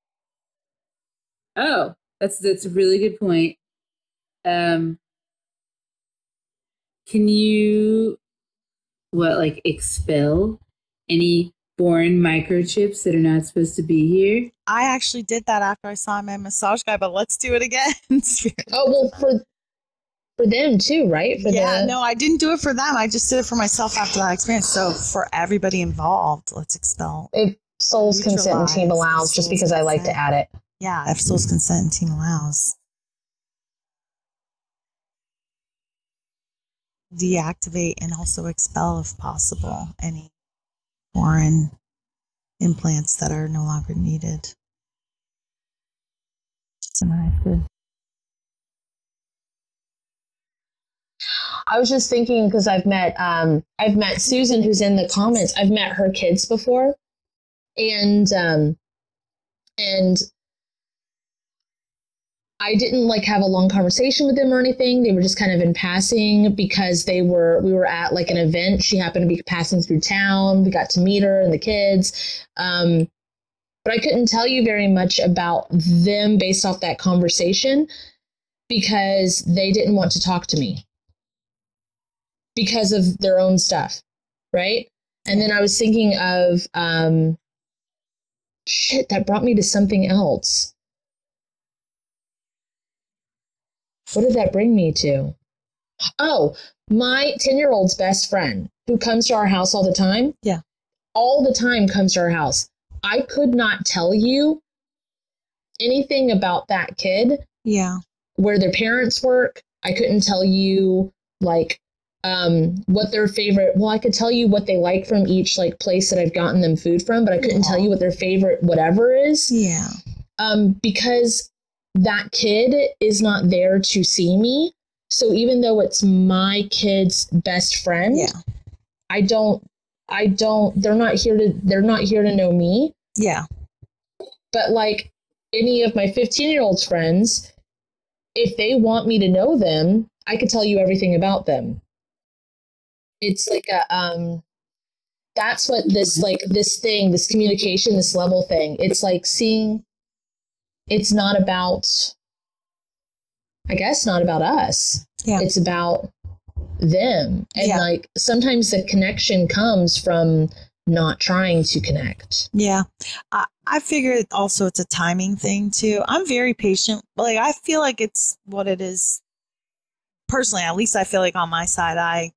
Oh, that's a really good point. Can you expel any foreign microchips that are not supposed to be here? I actually did that after I saw my massage guy, but let's do it again. Oh, well, for them too, right? No, I didn't do it for them. I just did it for myself after that experience. So for everybody involved, let's expel. If Soul's consent and team allows, just because I like to add it. Yeah, if Soul's consent and team allows. Deactivate and also expel, if possible, any foreign implants that are no longer needed. Good. I was just thinking, because I've met Susan, who's in the comments. I've met her kids before, and I didn't like have a long conversation with them or anything. They were just kind of in passing because we were at like an event. She happened to be passing through town. We got to meet her and the kids. But I couldn't tell you very much about them based off that conversation because they didn't want to talk to me because of their own stuff. Right. And then I was thinking of, that brought me to something else. What did that bring me to? Oh, my 10-year-old's best friend who comes to our house all the time. Yeah. All the time comes to our house. I could not tell you anything about that kid. Yeah. Where their parents work. I couldn't tell you like what their favorite, well, I could tell you what they like from each like place that I've gotten them food from, but I couldn't tell you what their favorite whatever is. Yeah. Because that kid is not there to see me. So even though it's my kid's best friend, they're not here to know me. Yeah. But like any of my 15-year-old friends, if they want me to know them, I could tell you everything about them. It's like that's what this communication, this level thing, it's like seeing, it's not about, I guess, not about us. Yeah. It's about them. And like sometimes the connection comes from not trying to connect. Yeah. I figure also it's a timing thing too. I'm very patient. Like I feel like it's what it is. Personally, at least I feel like on my side,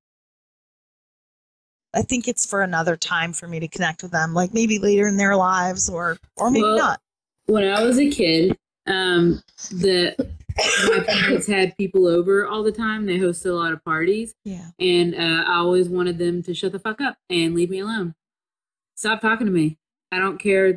I think it's for another time for me to connect with them, like maybe later in their lives or maybe not. When I was a kid, my parents had people over all the time. They hosted a lot of parties. Yeah. And I always wanted them to shut the fuck up and leave me alone. Stop talking to me. I don't care.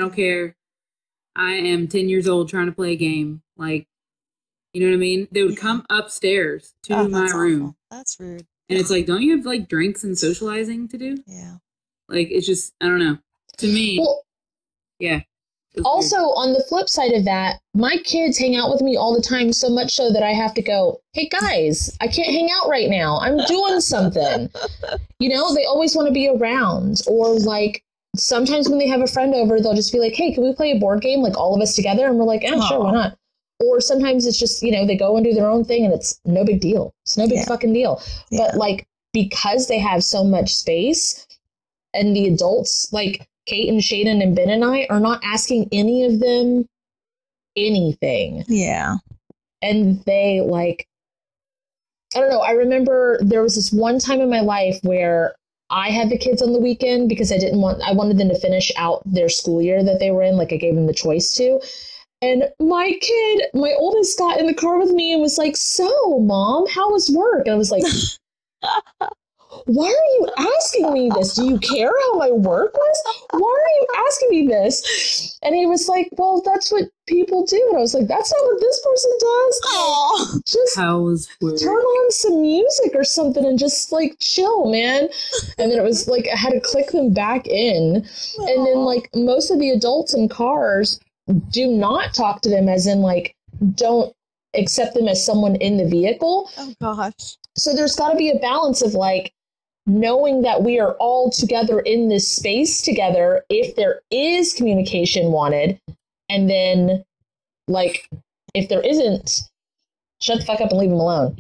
I am 10 years old trying to play a game. Like, you know what I mean? They would come upstairs to my room. Awful. That's rude. And it's like, don't you have like drinks and socializing to do? Yeah. Like, it's just, I don't know. To me, yeah. Also, on the flip side of that, my kids hang out with me all the time, so much so that I have to go, hey guys, I can't hang out right now. I'm doing something. You know, they always want to be around. Or like sometimes when they have a friend over, they'll just be like, hey, can we play a board game? Like all of us together? And we're like, yeah, sure, why not? Or sometimes it's just, you know, they go and do their own thing and it's no big deal. It's no big fucking deal. Yeah. But like, because they have so much space and the adults, like Kate and Shaden and Ben and I, are not asking any of them anything. Yeah. And they like, I don't know. I remember there was this one time in my life where I had the kids on the weekend because I wanted them to finish out their school year that they were in. Like I gave them the choice to. And my oldest got in the car with me and was like, so Mom, how was work? And I was like, why are you asking me this? Do you care how my work was? Why are you asking me this? And he was like, well, that's what people do. And I was like, that's not what this person does. Oh, just how was work? Turn on some music or something and just like chill, man. And then it was like, I had to click them back in. Aww. And then like most of the adults in cars do not talk to them as in like, don't accept them as someone in the vehicle. Oh gosh. So there's got to be a balance of like knowing that we are all together in this space together if there is communication wanted. And then like, if there isn't, shut the fuck up and leave them alone.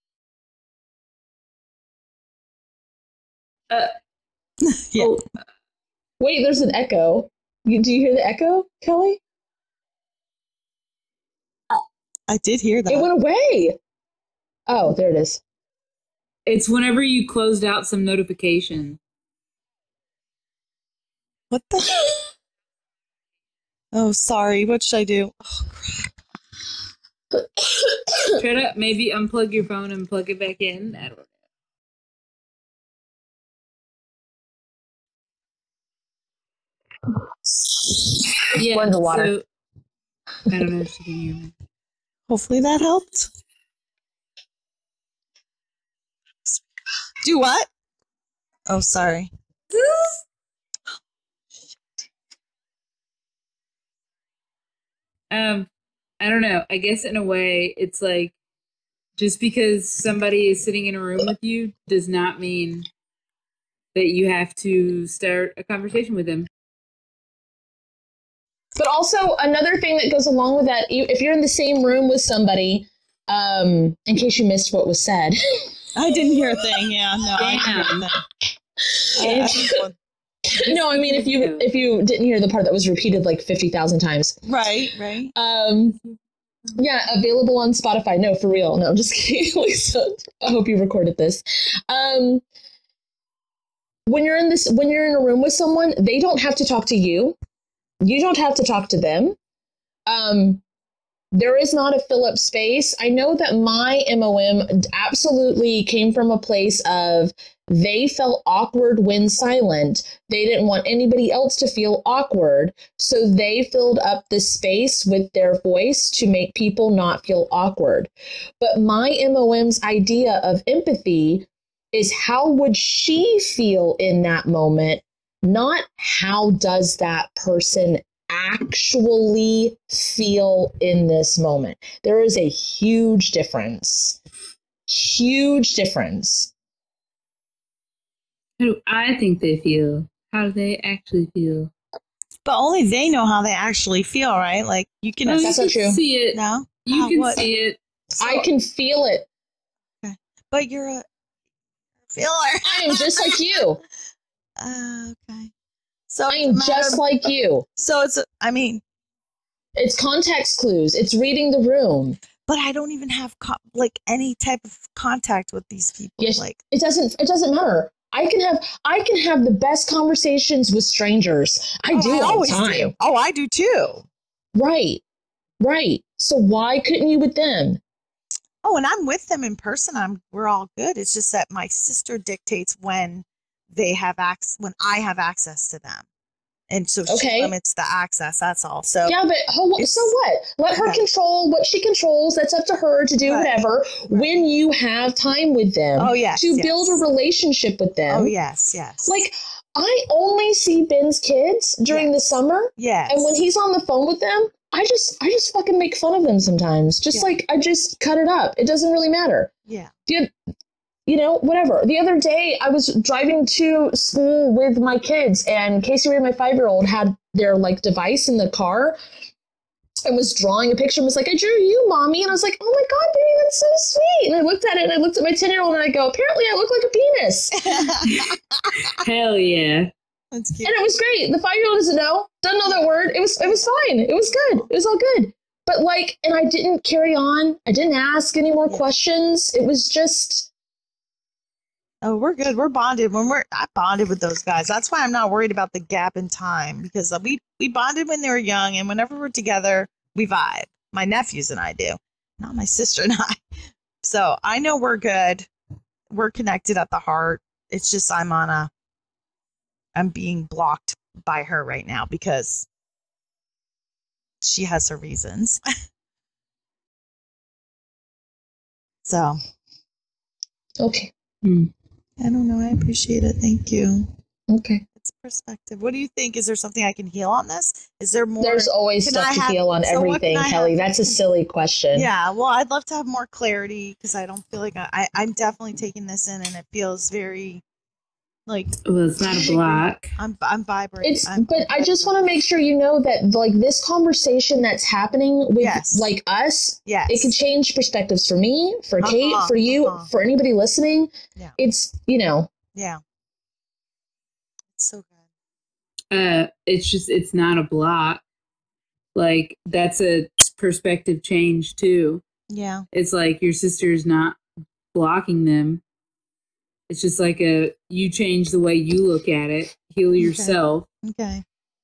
Yeah. Oh, wait, there's an echo. Do you hear the echo, Kelly? I did hear that. It went away. Oh, there it is. It's whenever you closed out some notification. What the? Oh, sorry. What should I do? Oh, crap. Try to maybe unplug your phone and plug it back in. I don't know. Yeah, underwater. So, I don't know if you can hear me. Hopefully that helped. Do what? Oh, sorry. I don't know. I guess in a way, it's like just because somebody is sitting in a room with you does not mean that you have to start a conversation with them. But also another thing that goes along with that, if you're in the same room with somebody, in case you missed what was said. I didn't hear a thing. Yeah, no, I didn't hear a No, I mean, if you didn't hear the part that was repeated like 50,000 times. Right. Yeah, available on Spotify. No, for real. No, I'm just kidding, Lisa. I hope you recorded this. When you're in a room with someone, they don't have to talk to you. You don't have to talk to them. There is not a fill-up space. I know that my MOM absolutely came from a place of they felt awkward when silent. They didn't want anybody else to feel awkward. So they filled up the space with their voice to make people not feel awkward. But my MOM's idea of empathy is how would she feel in that moment? Not how does that person actually feel in this moment. There is a huge difference. Huge difference. How do I think they feel? How do they actually feel? But only they know how they actually feel, right? Like you can. Oh, That's you not can true. see it. No, You How- can what? see it. I can feel it. But you're a feeler. I am just like you. Okay. So I am just like you. So it's. I mean, It's context clues. It's reading the room. but I don't even have like any type of contact with these people. Yes, Like it doesn't matter. I can have the best conversations with strangers. I do all the time. do. Oh, I do too. Right. So why couldn't you with them? Oh, and I'm with them in person. We're all good. It's just that my sister dictates when they have when I have access to them. And so she Okay. limits the access. That's all. So Yeah, but so what? Let her Okay. control what she controls. That's up to her to do Right. whatever. When you have time with them, Oh, yes, to yes. build a relationship with them. oh yes. Like I only see Ben's kids during the summer, Yes. and when he's on the phone with them, I just fucking make fun of them sometimes. Just Yeah. like I just cut it up. It doesn't really matter. Yeah. Whatever. The other day, I was driving to school with my kids, and Casey Ray, my 5-year-old, had their like device in the car and was drawing a picture and was like, "I drew you, mommy," and I was like, "Oh my god, baby, that's so sweet." And I looked at it, and I looked at my 10-year-old, and I go, "Apparently, I look like a penis." Hell yeah. That's cute. And it was great. The 5-year-old doesn't know that word. It was fine. It was good. It was all good. But like, and I didn't carry on. I didn't ask any more questions. It was just. Oh, we're good. We're bonded. I bonded with those guys. That's why I'm not worried about the gap in time, because we bonded when they were young, and whenever we're together, we vibe. My nephews and I do, not my sister and I. So I know we're good. We're connected at the heart. It's just I'm being blocked by her right now because she has her reasons. So Okay. I don't know. I appreciate it. Thank you. Okay. It's perspective. What do you think? Is there something I can heal on this? Is there more? There's always Can I stuff to have- heal on so what everything, can I Kelly. have- That's a silly question. Yeah, well, I'd love to have more clarity because I don't feel like I'm definitely taking this in, and it feels very like Well, it's not a block. I'm vibrating. But I just want to make sure you know that like this conversation that's happening with Yes. like us, yes, it can change perspectives for me, for Kate, Uh-huh, for you, uh-huh. for anybody listening. Yeah. It's, yeah. It's so good. It's not a block. Like, that's a perspective change too. Yeah, It's like your sister's not blocking them. It's just like you change the way you look at it, heal yourself. okay.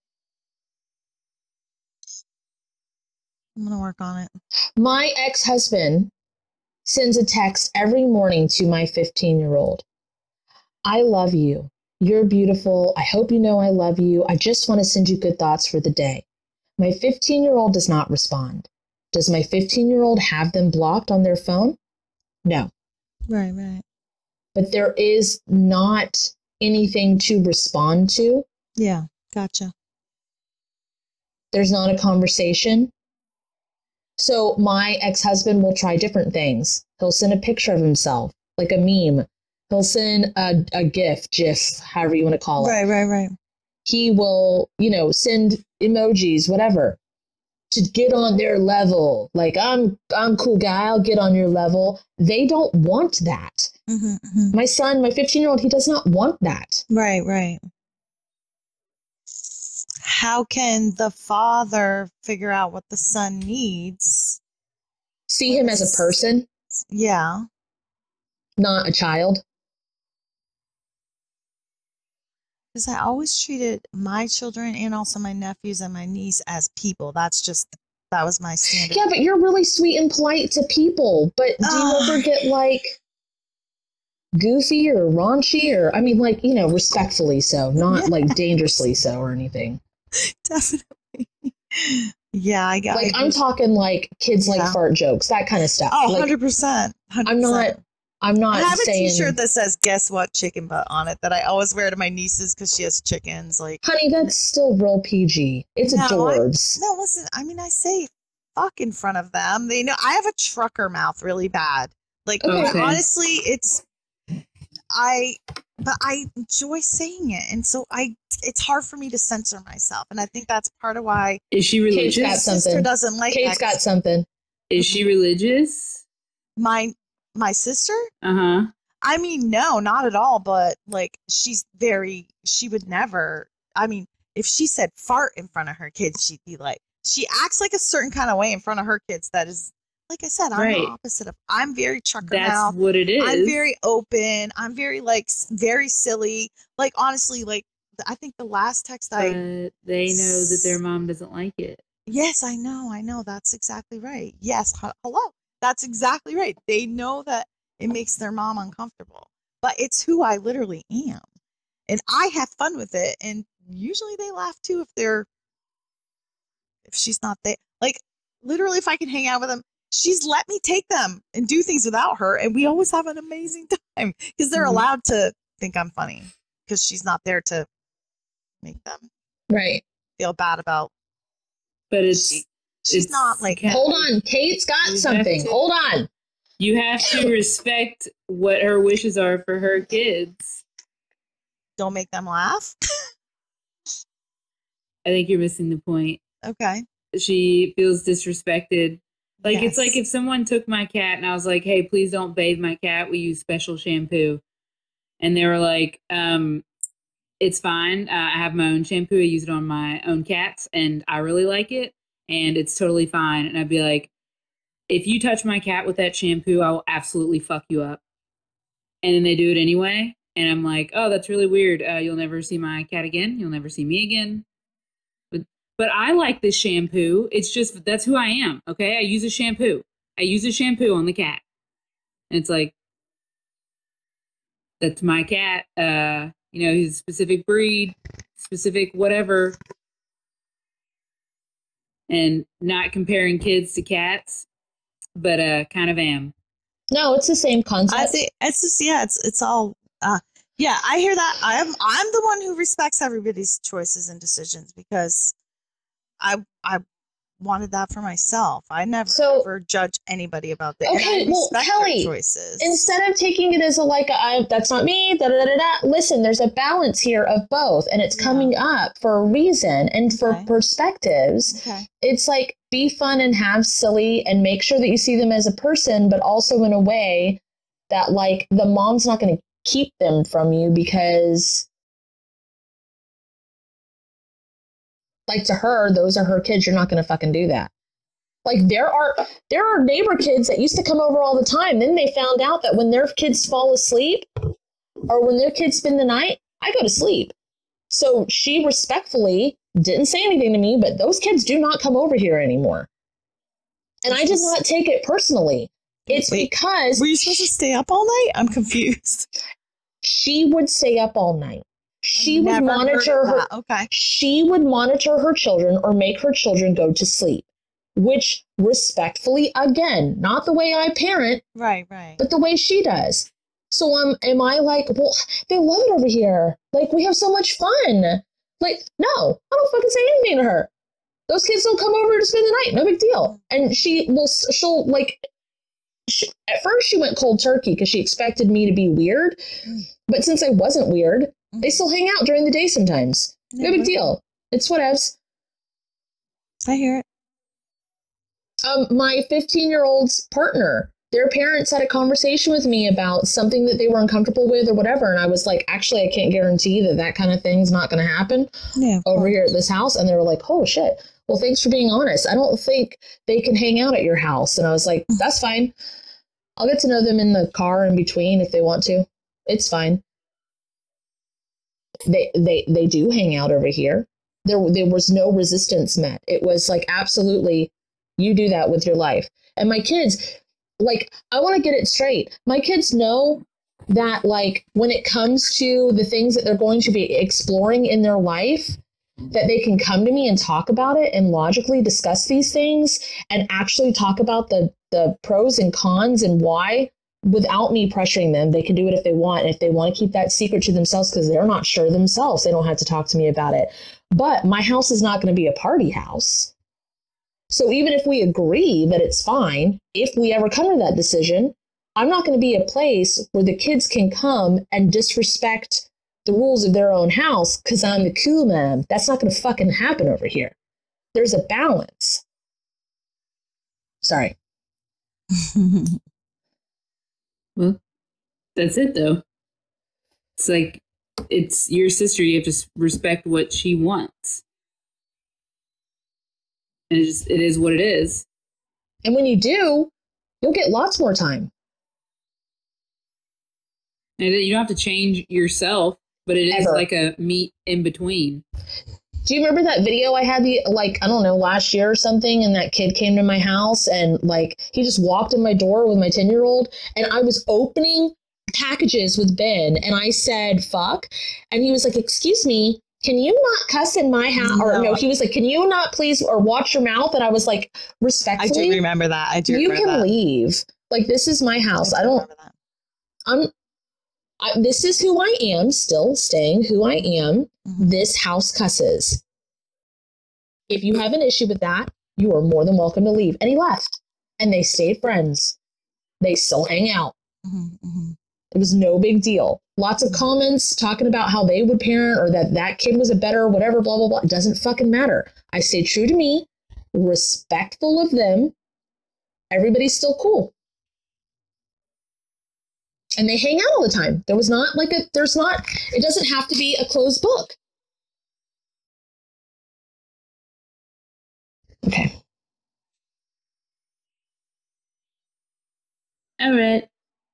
I'm gonna work on it. my ex-husband sends a text every morning to my 15-year-old. I love you. You're beautiful. I hope you know I love you. I just want to send you good thoughts for the day. My 15-year-old does not respond. Does my 15-year-old have them blocked on their phone? No. Right. But there is not anything to respond to. Yeah, gotcha. There's not a conversation. So my ex-husband will try different things. He'll send a picture of himself, like a meme. He'll send a GIF, however you want to call it. Right. He will, send emojis, whatever, to get on their level. Like, I'm cool guy, I'll get on your level. They don't want that. Mm-hmm. My son, my 15-year-old, he does not want that. Right. How can the father figure out what the son needs? See him as a person, Yeah. not a child. Because I always treated my children and also my nephews and my niece as people. That was my standard. Yeah, but you're really sweet and polite to people. But do you ever get like goofy or raunchy or, respectfully so, not like dangerously so or anything. Definitely. Yeah, I got Like, I'm talking like kids like fart jokes, that kind of stuff. Oh, like, 100%. I'm not I have saying, a t-shirt that says "Guess what, chicken butt" on it that I always wear to my nieces because she has chickens. Like, honey, that's still real PG. It's adorbs. No, listen. I mean, I say "fuck" in front of them. They know I have a trucker mouth really bad. Like, Okay. honestly, I enjoy saying it, and so it's hard for me to censor myself, and I think that's part of why. Is she religious? Kate's got My sister something. doesn't like Kate's that. got something. Is she religious? My sister. Uh-huh. I mean, no, not at all. But like, she would never. I mean, if she said fart in front of her kids, she'd be like, she acts like a certain kind of way in front of her kids. That is, like I said, I'm Right. the opposite of. I'm very chucker That's mouth. what it is. I'm very open. I'm very very silly. Like, honestly, like I think the last text but they know that their mom doesn't like it. Yes, I know. That's exactly right. Yes, hello. That's exactly right. They know that it makes their mom uncomfortable, but it's who I literally am, and I have fun with it. And usually they laugh too if she's not there. Like, literally, if I can hang out with them, she's let me take them and do things without her, and we always have an amazing time because they're Mhm. allowed to think I'm funny because she's not there to make them Right. feel bad about. But She's it's not like Kat, Hold on. Kate's got You have something. to- Hold on. You have to respect what her wishes are for her kids. don't make them laugh. I think you're missing the point. Okay. She feels disrespected. Like, it's Yes. like if someone took my cat and I was like, hey, please don't bathe my cat. We use special shampoo. And they were like, it's fine. I have my own shampoo. I use it on my own cats and I really like it. And it's totally fine. And I'd be like, if you touch my cat with that shampoo, I will absolutely fuck you up. And then they do it anyway. And I'm like, oh, that's really weird. You'll never see my cat again. You'll never see me again. But I like this shampoo. It's just, that's who I am. Okay. I use a shampoo. I use a shampoo on the cat. And it's like, that's my cat. He's a specific breed, specific whatever. And not comparing kids to cats, but kind of am. No, it's the same concept. I think it's just it's all yeah, I hear that. I'm the one who respects everybody's choices and decisions because I wanted that for myself. I never ever judge anybody about that. Okay, well, Kelly, choices. Instead of taking it as that's not me, listen, there's a balance here of both, and it's coming up for a reason and for perspectives. Okay. It's like, be fun and have silly and make sure that you see them as a person, but also in a way that, like, the mom's not going to keep them from you because, like, to her, those are her kids. You're not going to fucking do that. Like, there are neighbor kids that used to come over all the time. Then they found out that when their kids fall asleep or when their kids spend the night, I go to sleep. So she respectfully didn't say anything to me, but those kids do not come over here anymore. And I did not take it personally. It's because... Were you supposed to stay up all night? I'm confused. She would stay up all night. She would monitor her. Okay. She would monitor her children or make her children go to sleep, which respectfully, again, not the way I parent, right, but the way she does. So am I like, well, they love it over here. Like, we have so much fun. Like, no, I don't fucking say anything to her. Those kids don't come over to spend the night. No big deal. And she'll like, at first she went cold turkey because she expected me to be weird. But since I wasn't weird, they still hang out during the day sometimes. No big deal. It's whatevs. I hear it. My 15-year-old's partner, their parents had a conversation with me about something that they were uncomfortable with or whatever. And I was like, actually, I can't guarantee that kind of thing's not going to happen over here at this house. And they were like, oh, shit. Well, thanks for being honest. I don't think they can hang out at your house. And I was like, that's fine. I'll get to know them in the car in between if they want to. It's fine. They do hang out over here. There was no resistance met. It was like, absolutely, you do that with your life. And my kids, like, I want to get it straight. My kids know that, like, when it comes to the things that they're going to be exploring in their life, that they can come to me and talk about it and logically discuss these things and actually talk about the pros and cons and why without me pressuring them. They can do it if they want. And if they want to keep that secret to themselves because they're not sure themselves, they don't have to talk to me about it. But my house is not going to be a party house. So even if we agree that it's fine, if we ever come to that decision, I'm not going to be a place where the kids can come and disrespect the rules of their own house because I'm the cool man. That's not going to fucking happen over here. There's a balance. Sorry. Well, that's it though. It's like, it's your sister. You have to respect what she wants. And it is what it is. And when you do, you'll get lots more time. And you don't have to change yourself, but it is Ever. like a meet in between. Do you remember that video I had, I don't know, last year or something, and that kid came to my house and like he just walked in my door with my 10-year-old and I was opening packages with Ben and I said, fuck. And he was like, excuse me, can you not cuss in my house? No. Or no, he was like, can you not please, or watch your mouth? And I was like, I respectfully, do remember that. you can leave. Like, this is my house. I don't, remember that. this is who I am, still staying who I am. Mhm. This house cusses. If you have an issue with that, you are more than welcome to leave. And he left. And they stayed friends. They still hang out. Mhm, mhm. It was no big deal. Lots of comments talking about how they would parent or that kid was a better whatever, blah, blah, blah. It doesn't fucking matter. I stay true to me, respectful of them. Everybody's still cool. And they hang out all the time. It doesn't have to be a closed book. Okay. All right.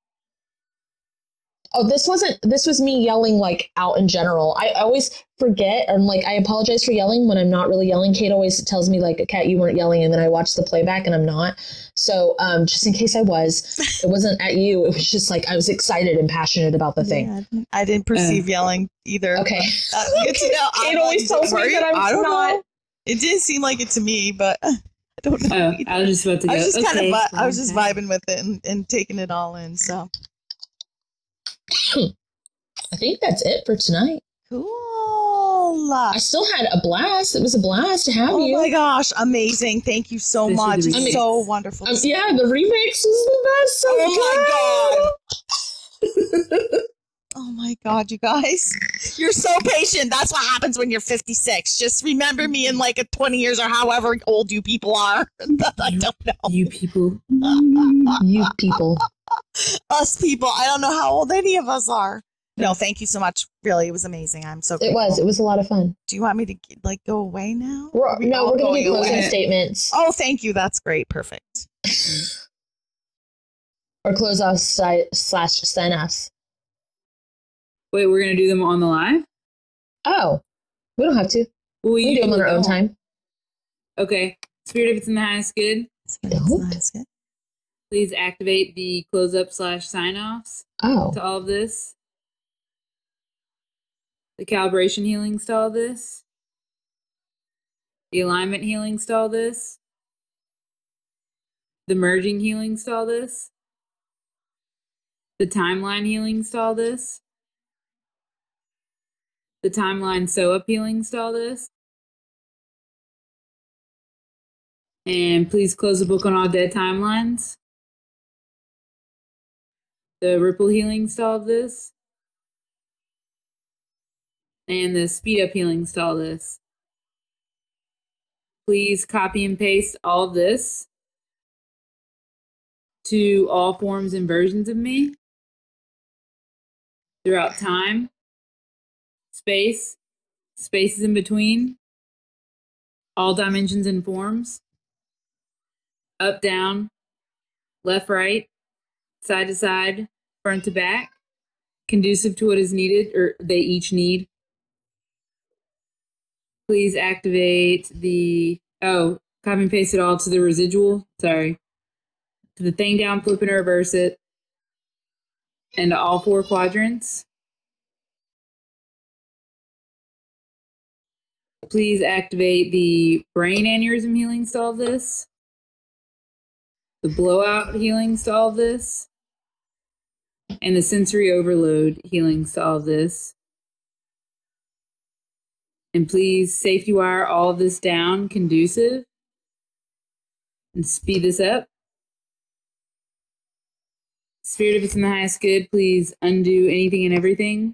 Oh, this was me yelling like out in general. I always forget and like I apologize for yelling when I'm not really yelling. Kate always tells me like, Kat, you weren't yelling, and then I watch the playback and I'm not. So just in case I was, it wasn't at you. It was just like I was excited and passionate about the thing. Yeah, I didn't perceive yelling either. Okay. Good to know. Kate always tells me that I I'm don't not. know. It didn't seem like it to me, but I don't know. Oh, I was just about to go. I was just okay, I was just okay. vibing with it and taking it all in. So I think that's it for tonight. cool. I still had a blast. It was a blast to have Oh you. my gosh, amazing. Thank you so Especially much. the It's remix. so wonderful. Yeah, the remix was the best. So Oh Oh my God, you guys. You're so patient. That's what happens when you're 56. Just remember me in like 20 years or however old you people are. I don't know. You people. You people. Us people. I don't know how old any of us are. No, thank you so much. Really, it was amazing. I'm so grateful. It was a lot of fun. Do you want me to like go away now? We're Are we going all to do going closing away? statements Oh, thank you. That's great. Perfect. or close off / sign offs. Wait, we're going to do them on the live? Oh, we don't have to. Well, We can do them on our own time. Okay. Spirit, if it's in the highest good, Don't. Nice. Good. please activate the close up / sign offs Oh, to all of this. The calibration healings to all this. The alignment healings to all this. The merging healings to all this. The timeline healings to all this. The timeline sew-up healings to all this. And please close the book on all dead timelines. The ripple healings to all of this. And the speed up healings to all this. Please copy and paste all of this to all forms and versions of me throughout time, space, spaces in between, all dimensions and forms, up, down, left, right, side to side, front to back, conducive to what is needed or they each need. Please activate the, copy and paste it all to the residual, sorry, to the thing down, flip and reverse it, and to all 4 quadrants. Please activate the brain aneurysm healings to all of this, the blowout healings to all of this, and the sensory overload healings to all of this. And please safety wire all of this down, conducive, and speed this up. Spirit, if it's in the highest good, please undo anything and everything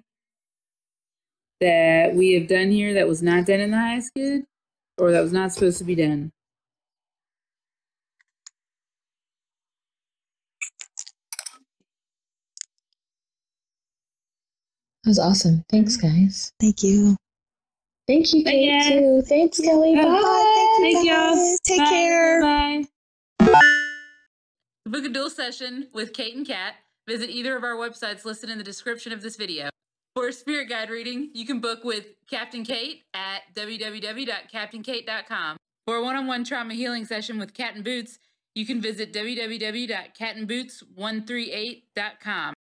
that we have done here that was not done in the highest good, or that was not supposed to be done. That was awesome. Thanks, guys. Thank you. Thank you, Bye, Kate, guys. too. Thanks, Kelly. Bye. Bye. Thank y'all. Guys, take Bye. care. Bye. To book a dual session with Kate and Kat, visit either of our websites listed in the description of this video. For a spirit guide reading, you can book with Captain Kate at www.captainkate.com. For a one-on-one trauma healing session with Cat and Boots, you can visit www.catandboots138.com.